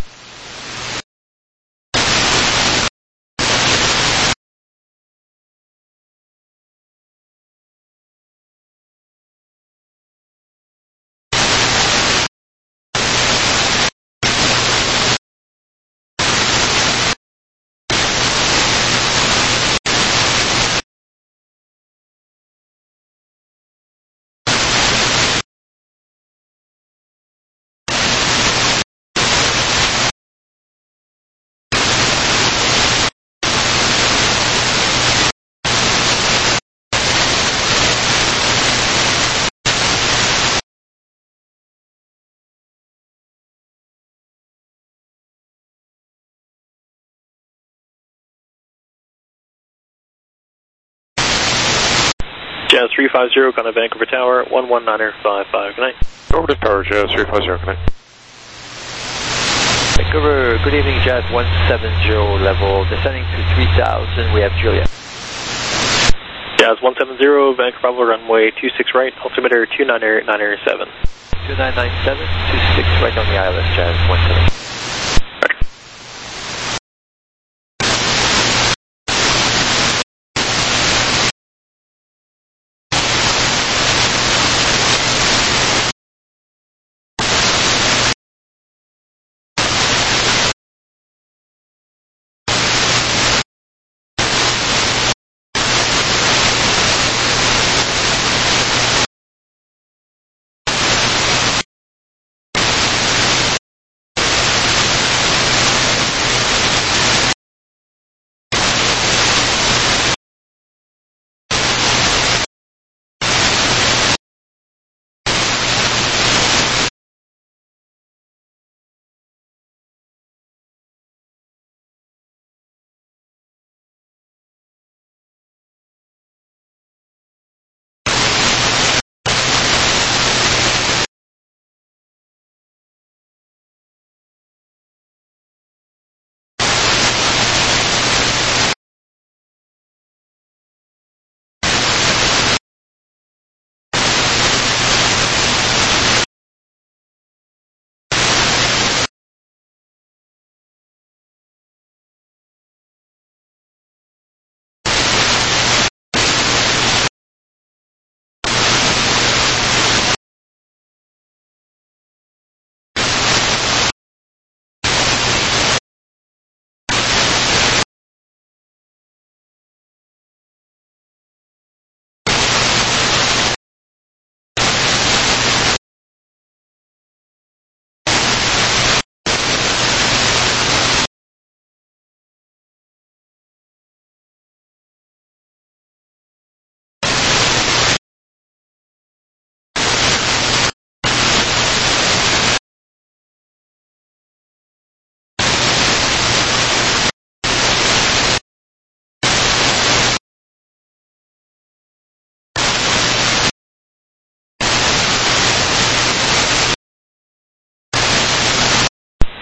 Jazz three five zero, gone to Vancouver Tower, one one niner five five, good night. Over to Tower, Jazz three five zero, good night. Vancouver, good evening, Jazz one seven zero, level descending to three thousand, we have Julia. Jazz one seven zero, Vancouver Bravo, runway two six right, altimeter two niner niner seven. two nine nine seven, two six right on the I L S, Jazz one seven.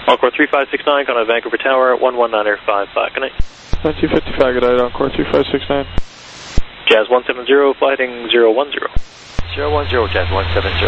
Encore three five six nine, contact Vancouver Tower, one one niner five five, good night. nineteen fifty-five, good night, Encore two five six nine. Jazz one seven zero, flighting zero one zero. zero one zero, Jazz one seven zero.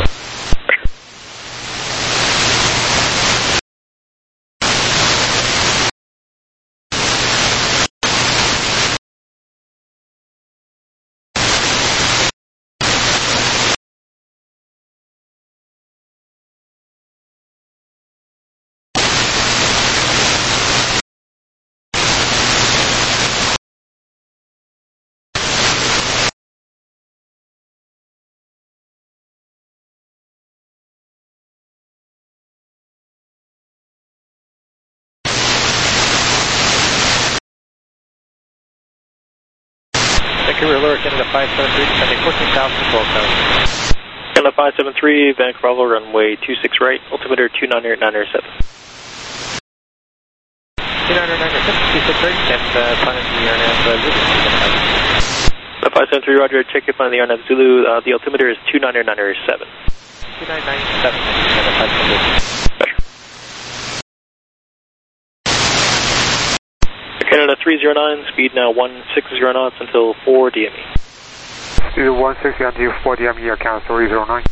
Vancouver Lower Canada five seven three, descending fourteen thousand, twelve thousand. Canada five seven three, Vancouver Bravo, runway two six right, altimeter two niner niner seven. two niner niner seven, two six right, and uh, plan the R N A V Zulu. The five seven three, Roger, check your plan the R N A V Zulu, uh, the altimeter is two niner niner seven. two nine nine seven, Canada five seven three. Canada three zero nine, speed now one six zero knots until four D M E. Speed one sixty until four D M E, Canada three zero nine.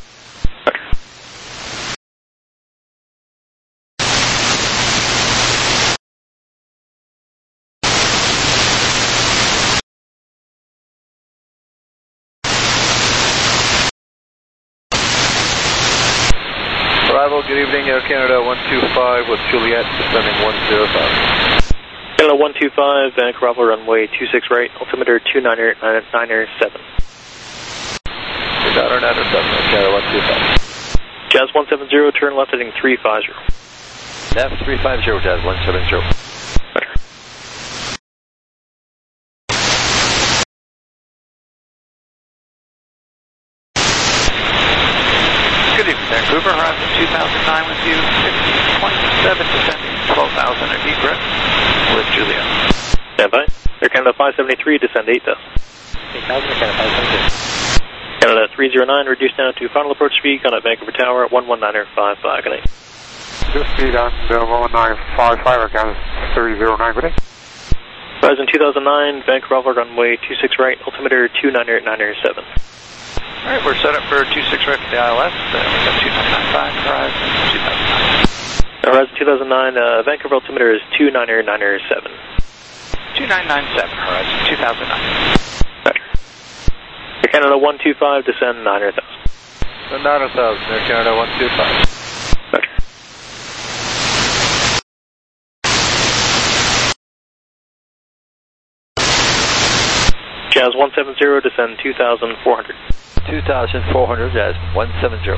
Arrival, good evening, Air Canada one two five with Juliet, descending one zero five. Canada one two five, Vancouver Bravo, runway two six right, altimeter two niner niner seven. two niner niner seven, Canada one two five. Jazz one seven zero, turn left heading three five zero. Left three five zero, Jazz one seven zero. Good evening, Vancouver, Horizon two thousand nine with you, sixteen twenty-seven, descending twelve thousand at egress with Julia. Stand by. Air Canada five seventy-three, descend eight thousand. eight thousand, Canada five seventy-three. Canada three zero nine, reduced down to final approach speed, contact Vancouver Tower, one one niner five five, good night. Good speed on uh, one nine five five, Canada three zero nine, good night. Horizon two thousand nine, Vancouver Bravo, runway two six right, altimeter two niner niner seven. All right, we're set up for two six right for the I L S. Uh, we got two nine nine five, Horizon two thousand nine. Horizon two thousand nine, uh, Vancouver altimeter is two niner niner seven. two nine nine seven, Horizon two thousand nine. Air Canada one two five, descend niner thousand. niner thousand, Air Canada one two five. Roger. Jazz one seven zero, descend two thousand four hundred. two thousand four hundred, Jazz one seven zero.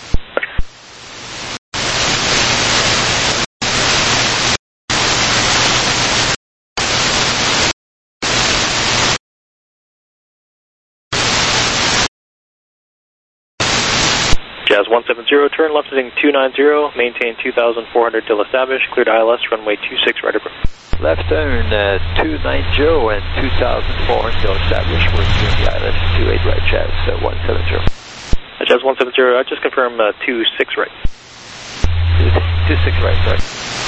Jazz one seven zero, turn left heading two nine zero, maintain two thousand four hundred till established, cleared I L S, runway two six right approach. Left turn uh, two nine zero and two thousand four hundred till established, we're doing the I L S two eight right, Jazz uh, one seven zero. Uh, Jazz one seven zero, I just confirm uh, two six right. two six right, sorry.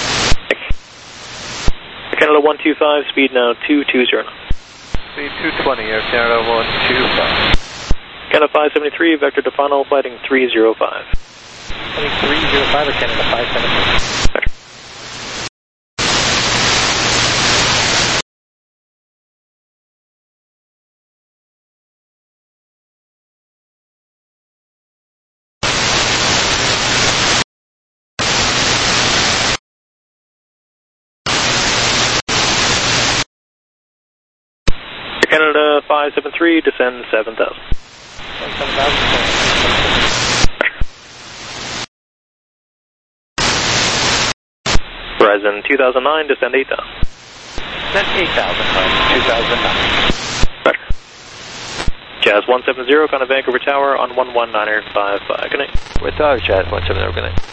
Canada one two five, speed now two two zero. Speed two twenty, Air Canada one two five. Canada five seventy-three, vector to final, flighting three zero five. Heading three zero five or Canada five seventy-three. Canada five seven three, descend seven thousand. seven thousand. Horizon two thousand nine, descend eight thousand. Descend eight thousand, Horizon two thousand nine. Roger. Jazz one seven zero, contact Vancouver Tower on one one niner five five. Good night. With our Jazz one seven zero, good night.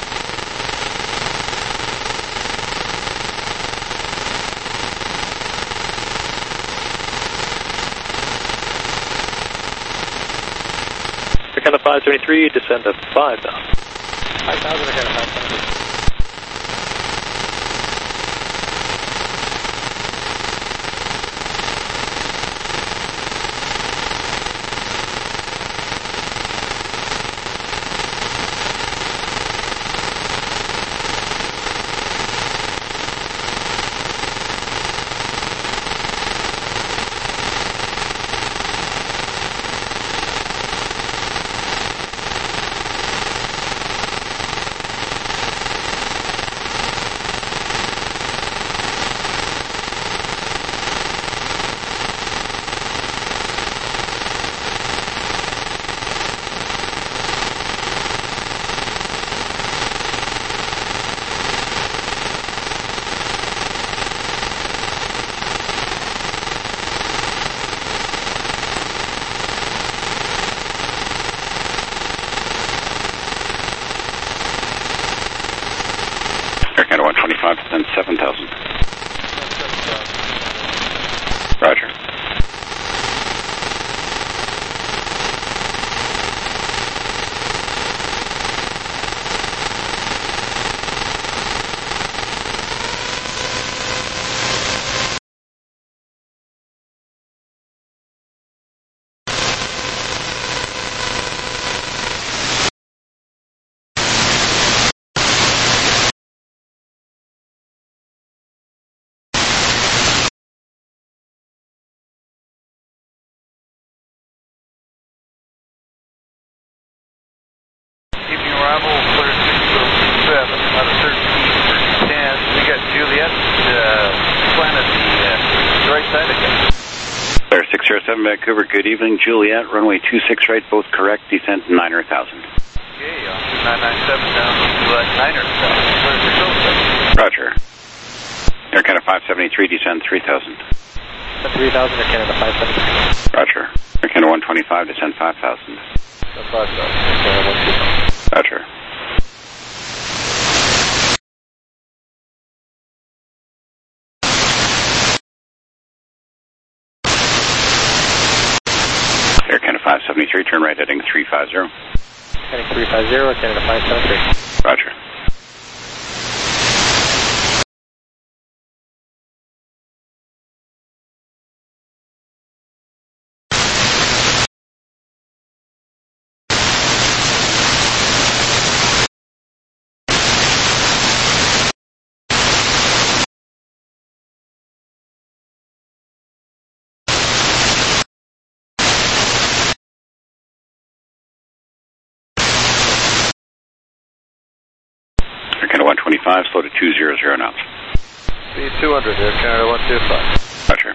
Canada five seventy-three, descend to five thousand. five thousand, Canada five seventy-three. seven thousand. Roger. Arrival, clear six oh seven, out of thirteen ten. We got Juliet, uh, planet the uh, right side again. Clear six oh seven Vancouver, good evening. Juliet, runway two six right, both correct, descent niner thousand. Okay, on two nine nine seven down to uh, niner thousand, clear six oh seven. Roger. Air Canada five seventy-three, descend three thousand. three thousand, Air Canada five seventy-three. Roger. Air Canada one twenty-five, descend five thousand. five thousand, Air Canada one twenty-five. Roger. Air Canada five seventy-three, turn right heading three five zero. Heading three five zero, Air Canada five seventy-three. Roger. Air Canada one twenty-five, slow to two hundred knots. Speed two hundred, Air Canada one twenty-five. Roger.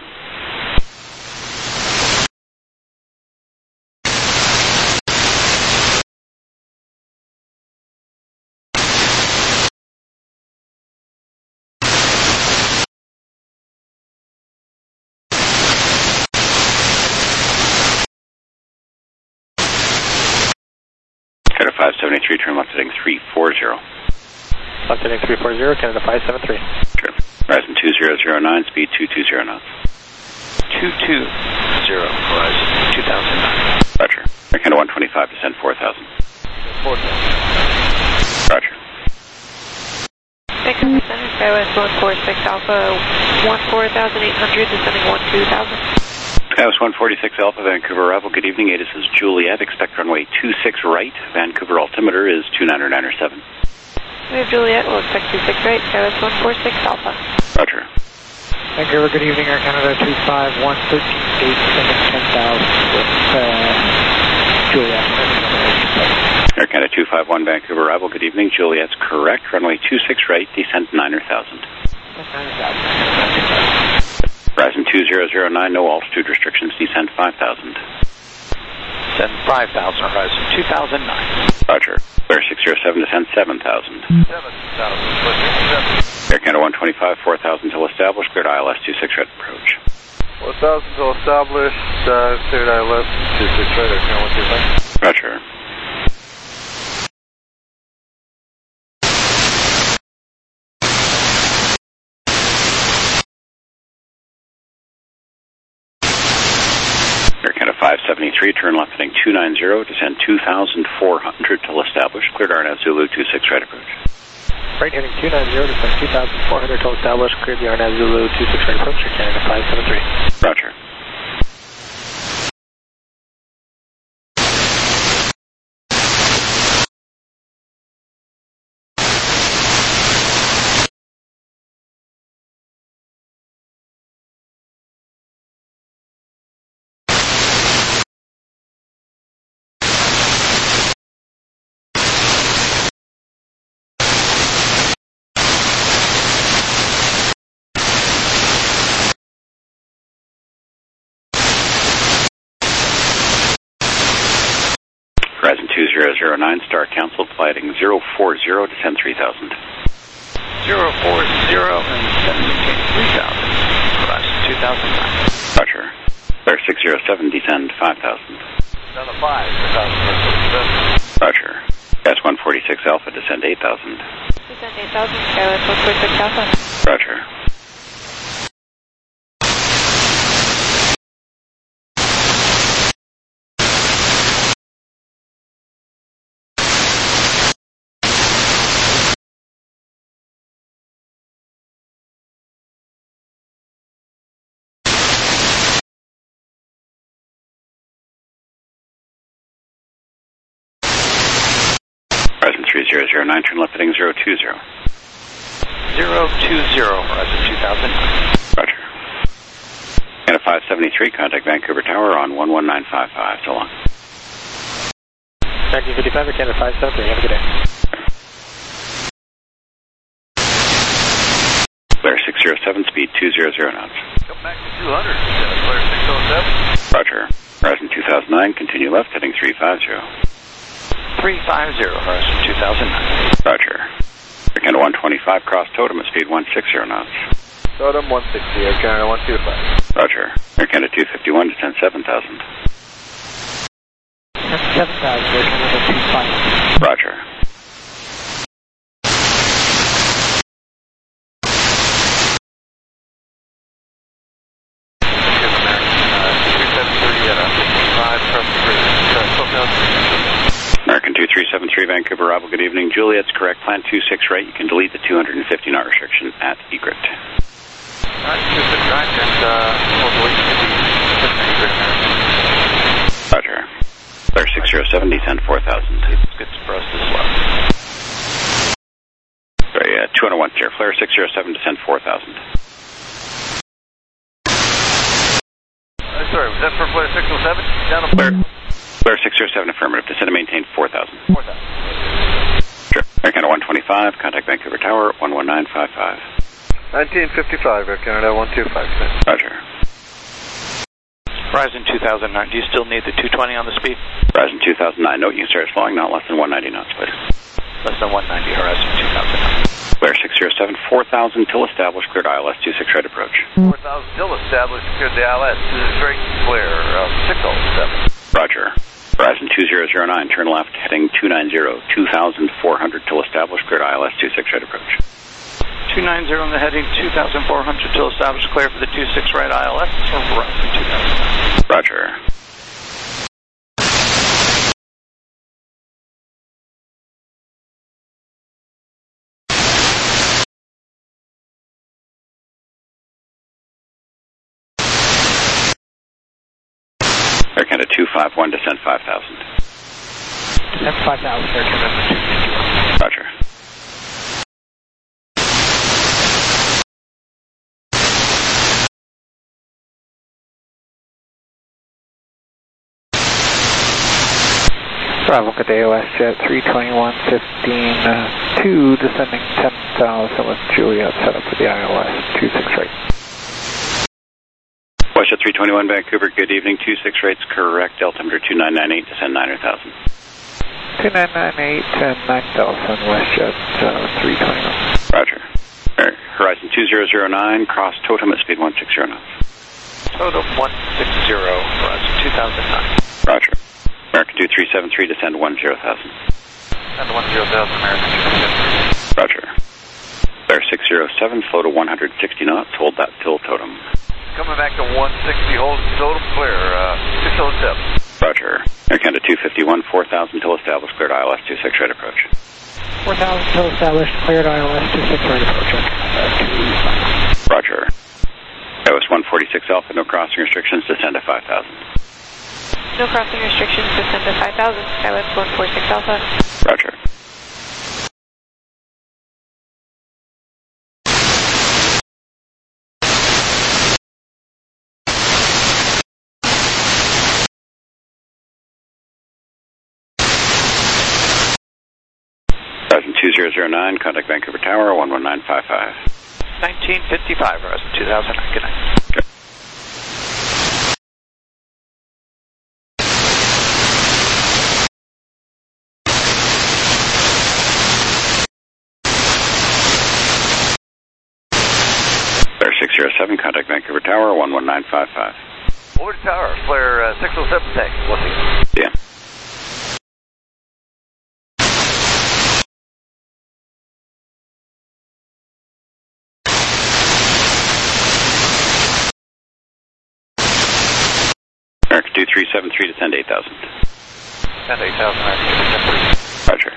Canada five seventy-three, turn left heading three four zero. Left heading three four zero, Canada five seventy-three. Sure. Horizon two zero nine, speed two two zero knots. two two zero, Horizon two thousand nine. Roger. Air Canada one twenty-five, descend four thousand. four thousand. Roger. Vancouver Center, Skywest one four six Alpha, one four thousand eight hundred, descending one two thousand. Skywest one forty-six Alpha, Vancouver arrival, good evening. ATIS is Juliet, expect runway two six right. Vancouver altimeter is two nine nine seven. We have Juliet, we'll expect two six right, Skywest one four six Alpha. Roger. Vancouver, good evening, Air Canada two five one, thirteen eight, descending ten thousand with uh, Juliet. Air Canada two five one, Vancouver arrival, good evening. Juliet's correct, runway two six right, descent niner thousand. Horizon two zero nine, no altitude restrictions, descent five thousand. Descent five thousand, Horizon two thousand nine. Roger. Clear six zero seven, descend seven thousand. seven thousand, Air Canada one twenty-five, four thousand till established, cleared I L S two six right approach. four thousand till established, uh, cleared I L S two six right, Air Canada one twenty-five. Roger. Air Canada five seventy-three, turn left heading two nine zero, descend two thousand four hundred till established, cleared R N S Zulu two six right approach. Right heading two nine zero, descend two thousand four hundred till established, cleared the R N S Zulu two six right approach, Air Canada five seventy-three. Roger. Horizon two zero nine, start canceled, flighting zero four zero, descend three thousand. zero four zero and descending three thousand. Horizon two thousand nine. Roger. Clear six zero seven, descend five thousand. Down to five, two thousand. Roger. Gas one forty-six Alpha, descend eight thousand. Descend eight thousand, Skyless one four six Alpha. Roger. Horizon three zero zero nine, turn left heading zero two zero. zero two zero, Horizon two thousand. Roger. And a five seventy-three, contact Vancouver Tower on one one nine five five. So long. nineteen fifty-five, Canada five seventy-three. Have a good day. Flare six zero seven, speed two hundred knots. Come back to two hundred, Flare six oh seven. Roger. Horizon two thousand nine, continue left heading three five zero. three five zero, Horizon two thousand nine. Roger. Canada one twenty-five, cross totem at speed one sixty knots. Totem one sixty, Air Canada one two five. Roger. Air Canada two fifty-one, descend seven thousand. seven thousand, Air Canada two five. Roger. American two three seven three, Vancouver arrival, good evening. Juliet's correct, plan two six right. You can delete the two hundred fifty knot restriction at egret. Alright, two six right, and uh, we'll delete the egret. Roger. Flare six zero seven, descend four thousand. It's good for us as well. Sorry, uh, two oh one, clear. Flare six zero seven, descend four thousand. Uh, sorry, was that for Flare six oh seven? Down to Flare. Flare six zero seven, affirmative. Descend and maintain four thousand. four thousand. Sure. Air Canada one twenty-five, contact Vancouver Tower, one one nine five five. nineteen fifty-five, Air Canada one two five. Roger. Horizon two thousand nine, do you still need the two twenty on the speed? Horizon two thousand nine, note you can start flowing not less than one ninety knots, please. Less than one ninety, Horizon two thousand nine. Flare six zero seven, four thousand till established, cleared I L S two six right approach. four thousand till established, cleared the I L S, this is straight clear, uh, six oh seven. Roger. Horizon two zero zero nine, turn left, heading two ninety, two thousand four hundred till established, cleared I L S two six right approach. two ninety on the heading, two thousand four hundred till established, clear for the two six right I L S, or Horizon two thousand nine. Roger. Air Canada two five one, descend five thousand. Descend five thousand, Air Canada two fifty-one. Roger. Bravo, good day, WestJet three twenty-one fifteen, uh, two, descending ten thousand with Juliet set up for the I L S two six right. WestJet three twenty-one, Vancouver, good evening, two six right's correct, altimeter two nine nine eight, descend nine thousand. two nine nine eight and nine thousand, WestJet uh, three twenty-one. Roger. Right. Horizon two zero zero nine, cross totem at speed one sixty knots. Totem one sixty, Horizon two thousand nine. Roger. American two three seven three, descend one zero thousand. And one zero thousand, American two three seven three. Roger. Flare six zero seven, flow to one hundred sixty knots, hold that till totem. Coming back to one sixty, hold totem clear, uh, six oh seven. Roger. Air Canada two fifty-one, four thousand till established, cleared I L S two six right approach. four thousand till established, cleared I L S two six right approach. Roger. O S one forty-six Alpha, no crossing restrictions, descend to five thousand. No crossing restrictions, descend to five thousand, Skyless one four six Alpha. Roger. Horizon two zero zero nine, contact Vancouver Tower, one one nine five five. nineteen fifty-five, Horizon two thousand nine, good night. Okay. six zero seven, contact Vancouver Tower, one one nine five five. Over to Tower, flare uh, six oh seven, thanks. We'll see you. Yeah. three seven three, descend eight thousand. Descend eight thousand, American Roger.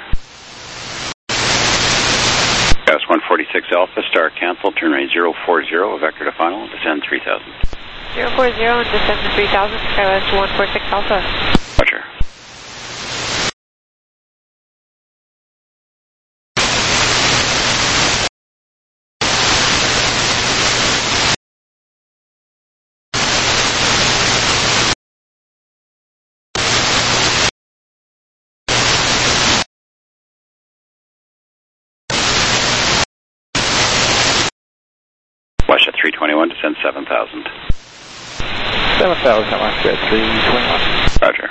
Gas one forty-six Alpha, star cancel, turn range zero four zero, vector to final, descend three thousand. zero four zero and descend to three thousand, SkyWest one forty-six Alpha. Roger. West at three twenty-one, descend seven thousand. seven thousand, West at three twenty-one. Roger.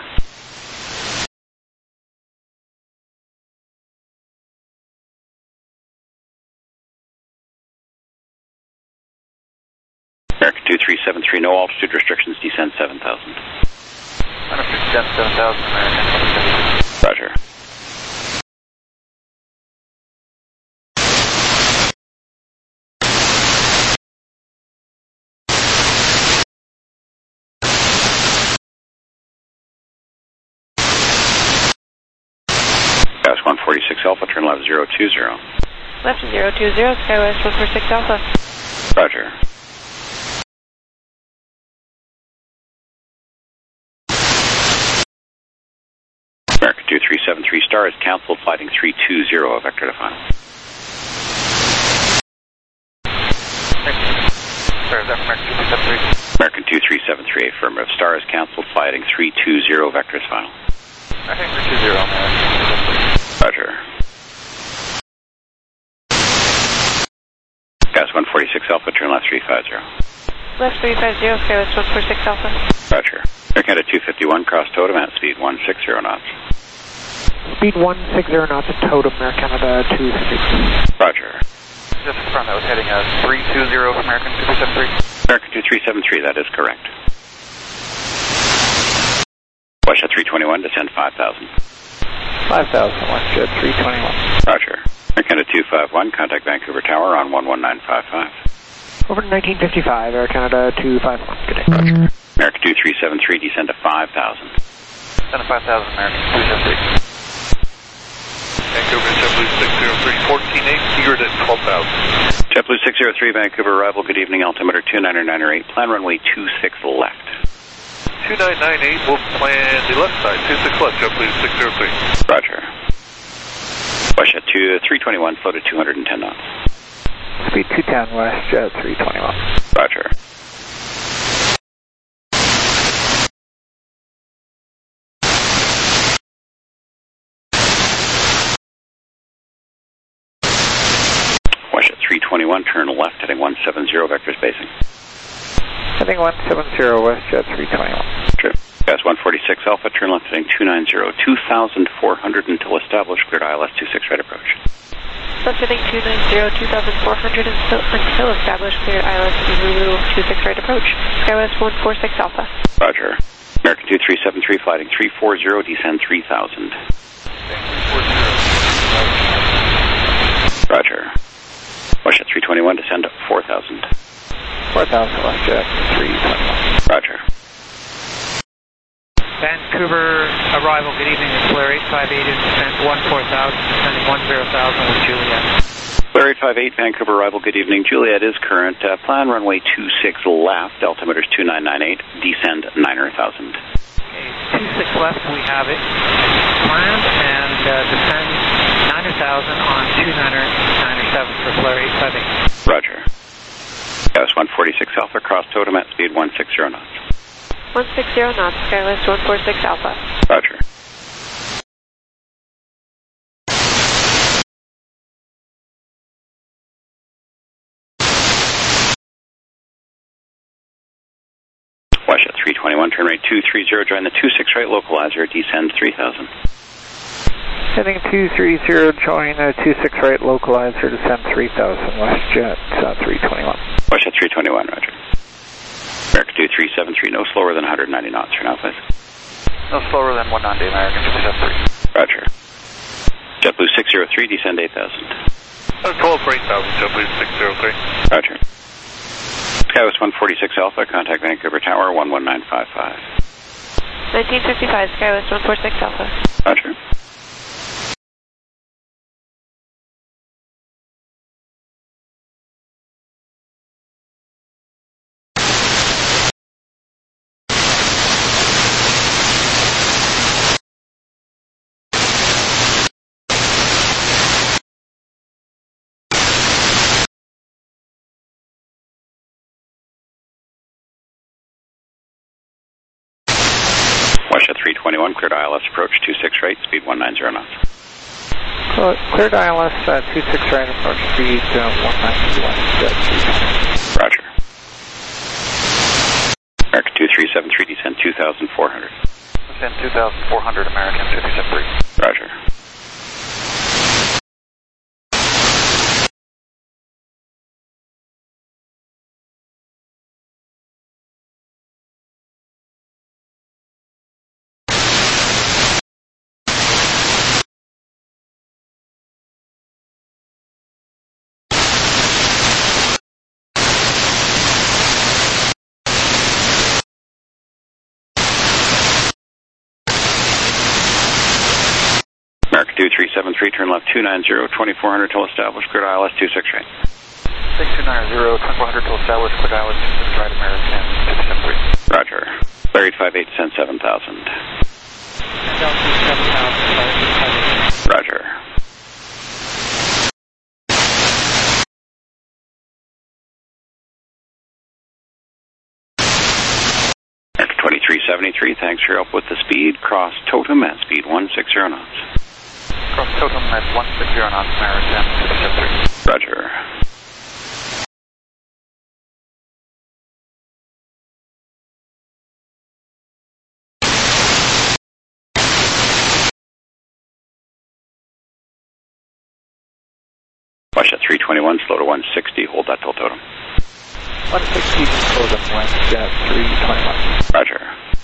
American two three seven three, no altitude restrictions, descend seven thousand. Descend seven thousand, American. Roger. Gas one forty-six Alpha, turn left zero two zero. Left zero two zero, SkyWest one forty-six Alpha. Roger. American two three seven three star is canceled, flighting three two zero, vector to final. American two three seven three, affirmative, star is canceled, flighting three two zero, vector to final. I think three two zero, American. Roger. Gas one forty-six Alpha, turn left three five zero. Left three five zero, SkyWest one forty-six Alpha. Roger. American two fifty-one, cross totem at speed one sixty knots. Speed one sixty knots at totem, Air Canada two fifty. Roger. Just front, I was heading uh, three two zero for American two three seven three. American two three seven three, that is correct. West at three twenty-one, descend five thousand. five thousand, West at three twenty-one. Roger. American two five one, contact Vancouver Tower on one one nine five five. Over to nineteen fifty-five, Air Canada two five one. Good day. Roger. American two three seven three, descend to five thousand. Descend to five thousand, American two seven three. Vancouver JetBlue six zero three, fourteen eight, eager at twelve thousand. JetBlue six zero three, Vancouver arrival, good evening, altimeter two nine nine eight, plan runway two six left. two nine nine eight, we'll plan the left side, two six left, JetBlue six zero three. Roger. West at two, three twenty-one, flow to two hundred ten knots. Speed two ten, West Jet three twenty-one. Roger. West at three twenty-one, turn left, heading one seven zero, vector spacing. Heading one seven zero, West Jet three twenty-one. True. Gas one forty-six Alpha, turn left, heading two nine zero, two thousand four hundred until established, cleared I L S two six right approach. Left heading two nine zero, two thousand four hundred until, until established, cleared I L S Zulu two six right approach. SkyWest one forty-six Alpha. Roger. American two three seven three, flighting three four zero, descend three thousand. Roger. West at three twenty-one, descend to four thousand. four thousand, West Jet three twenty-one. Roger. Vancouver arrival, good evening, it's Blair eight five eight, descent one four thousand, descending one zero thousand with Juliet. Blair eight five eight, Vancouver arrival, good evening, Juliet is current, uh, plan runway two six left, altimeter is two nine nine eight, descend nine thousand. Okay, two six left, we have it planned, and uh, descend nine thousand on two nine nine seven for Blair eight five eight. Roger. Gas one forty-six Alpha, cross totem at speed one sixty knots. one sixty knots, SkyWest one forty-six Alpha. Roger. West at three twenty-one, turn right two three zero, join the two six right localizer, descend three thousand. Heading two three zero, join uh, two six right localizer, descend three thousand, West Jet uh, three twenty-one. West at three twenty-one, roger. American two three seven three, no slower than one hundred ninety knots for now, please. No slower than one ninety, American two seven three. Roger. JetBlue six zero three, descend eight thousand. twelve for eight thousand, JetBlue six zero three. Roger. SkyWest one forty-six Alpha, contact Vancouver Tower one one nine five five. nineteen fifty-five, Skywest one four six Alpha. Roger. Washington three twenty-one, cleared I L S approach two six right, speed one nine zero knots. Cleared I L S uh, two six right, approach speed uh, one nine zero one. Roger. American two three seven three, descend two thousand four hundred. Descend two thousand four hundred, American two three seven three. Roger. American two three seven three, turn left two nine zero, twenty-four hundred till established, cleared I L S two six right. six two nine zero, twenty-four hundred till established, cleared I L S two six right, American two three seven three. Roger. Larry eight five eight, descend seven thousand. Roger. American twenty-three seventy-three, thanks for your help with the speed. Cross Totem at speed one six zero knots. Cross Totem at one six zero knots, American two three seven three. Roger. Washington three twenty-one, slow to one sixty, hold that till totem. one sixty, totem, Westjet three twenty-one. Roger.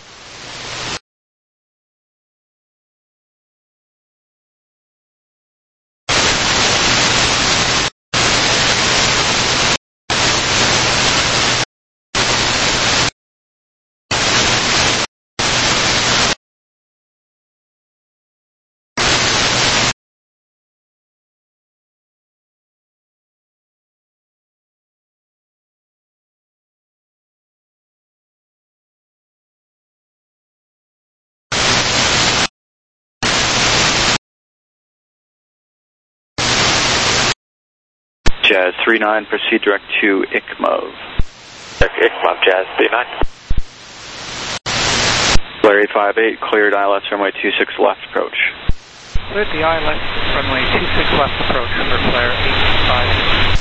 Jazz three nine, proceed direct to I C M O V. I C M O V, Jazz three nine. Larry eight five eight, cleared I L S runway two six left approach. Cleared the I L S runway two six left approach for flare eight five eight.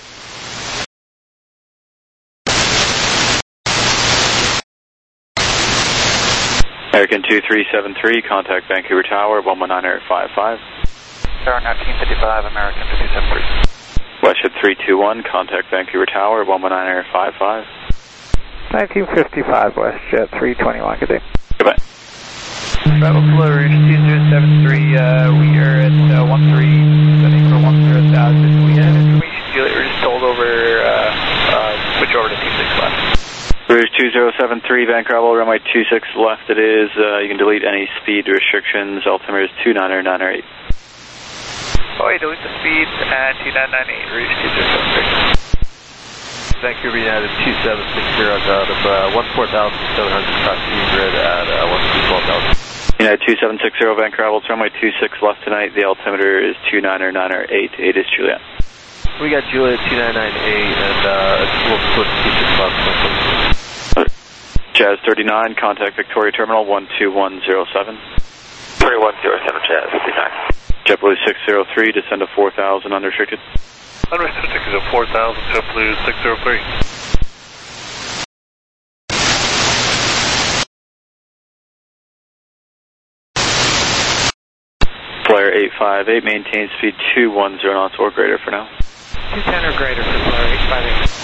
American two three seven three, contact Vancouver Tower, one one nine five five. Tower nineteen fifty-five, American two three seven three. Westjet three two one, contact Vancouver Tower, one one nine five five. nineteen fifty-five, Westjet three twenty-one, good day. Goodbye. Travel Fleur, two zero seven three, uh, we are at uh, one three, setting for one zero thousand. We have information, Juliet, we're just told over, uh, uh, switch over to two six left. Rouge two zero seven three, Vancouver, runway two six left it is, uh, you can delete any speed restrictions, altimeter is two nine nine eight. Oh, yeah, delete the speed at two nine nine eight, Rouge two zero seven three. Vancouver United two seven six zero out of uh, one four thousand seven hundred cross T grid at uh, one two twelve thousand. United two seven six zero, Vancouver, runway two six left tonight, the altimeter is two nine nine eight, eight is Juliet. We got Juliet two nine nine eight and uh, we'll switch two six left. Jazz thirty-nine, contact Victoria Terminal one two one zero seven. three one zero seven, Jazz thirty-nine. JetBlue six zero three, descend to four thousand, unrestricted. Unrestricted to four thousand, JetBlue six zero three. Flare eight five eight, maintain speed two one zero knots or greater for now. two ten or greater for Flare eight five eight.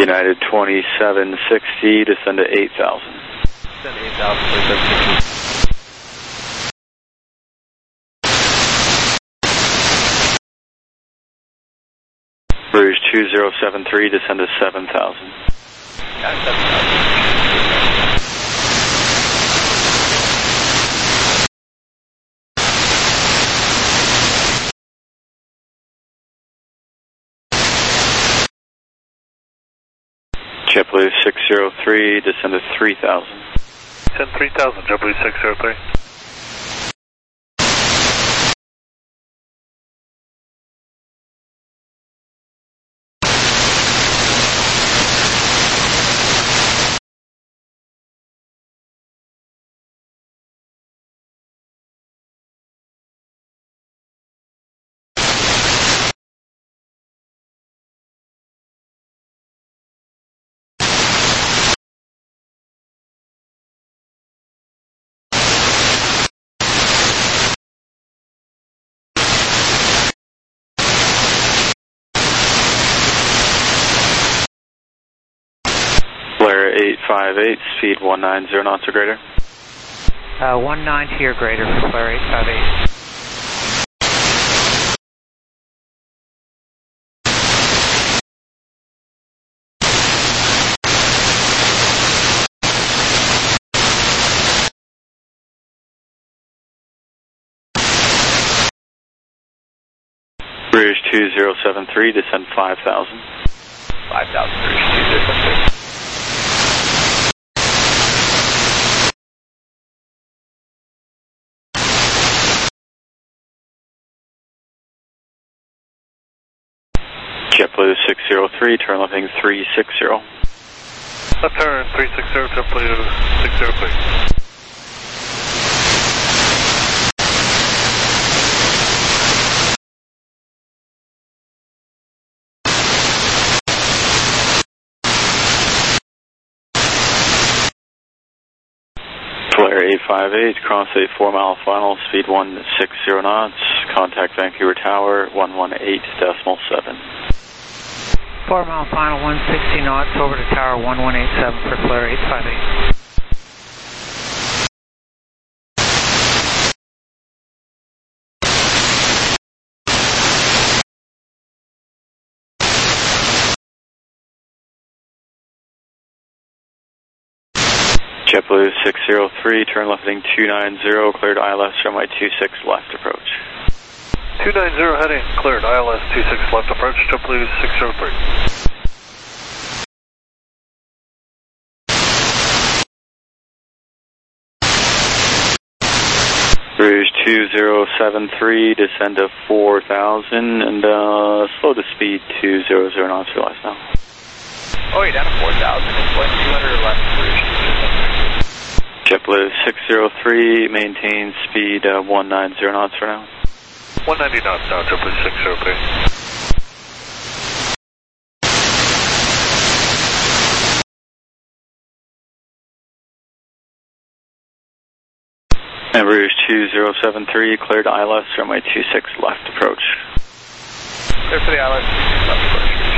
United twenty-seven sixty, descend to eight thousand. Descend to eight thousand, twenty-seven sixty. Rouge two zero seven three, descend to seven thousand. Yeah, seven thousand. JetBlue six zero three, descend to three thousand. Descend three thousand, JetBlue six zero three. Blair eight five eight, speed one nine zero knots or greater. Uh, one ninety or greater for Blair eight five eight. Rouge two zero seven three, descend five thousand. five thousand, Rouge two zero seven three. JetBlue six zero three, turn lefting three six zero. Left turn three six zero, JetBlue six zero three. Blair eight five eight, cross a four mile final, speed one six zero knots, contact Vancouver Tower one one eight decimal seven. Four mile final, one sixty knots, over to tower one one eight seven for Blair eight five eight. JetBlue six zero three, turn left heading two nine zero, cleared I L S runway two six left approach. two nine zero heading, cleared I L S two six left approach, JetBlue six zero three. Rouge two zero seven three, descend to four thousand, and uh, slow to speed two zero zero knots, realize now. Oh, you're down to four thousand, it's going two hundred left, Rouge two zero seven three. JetBlue six zero three, maintain speed uh, one nine zero knots for now. one ninety knots now, JetBlue six zero three. And Rouge two zero seven three, cleared I L S runway two six left approach. Clear for the I L S two six left approach.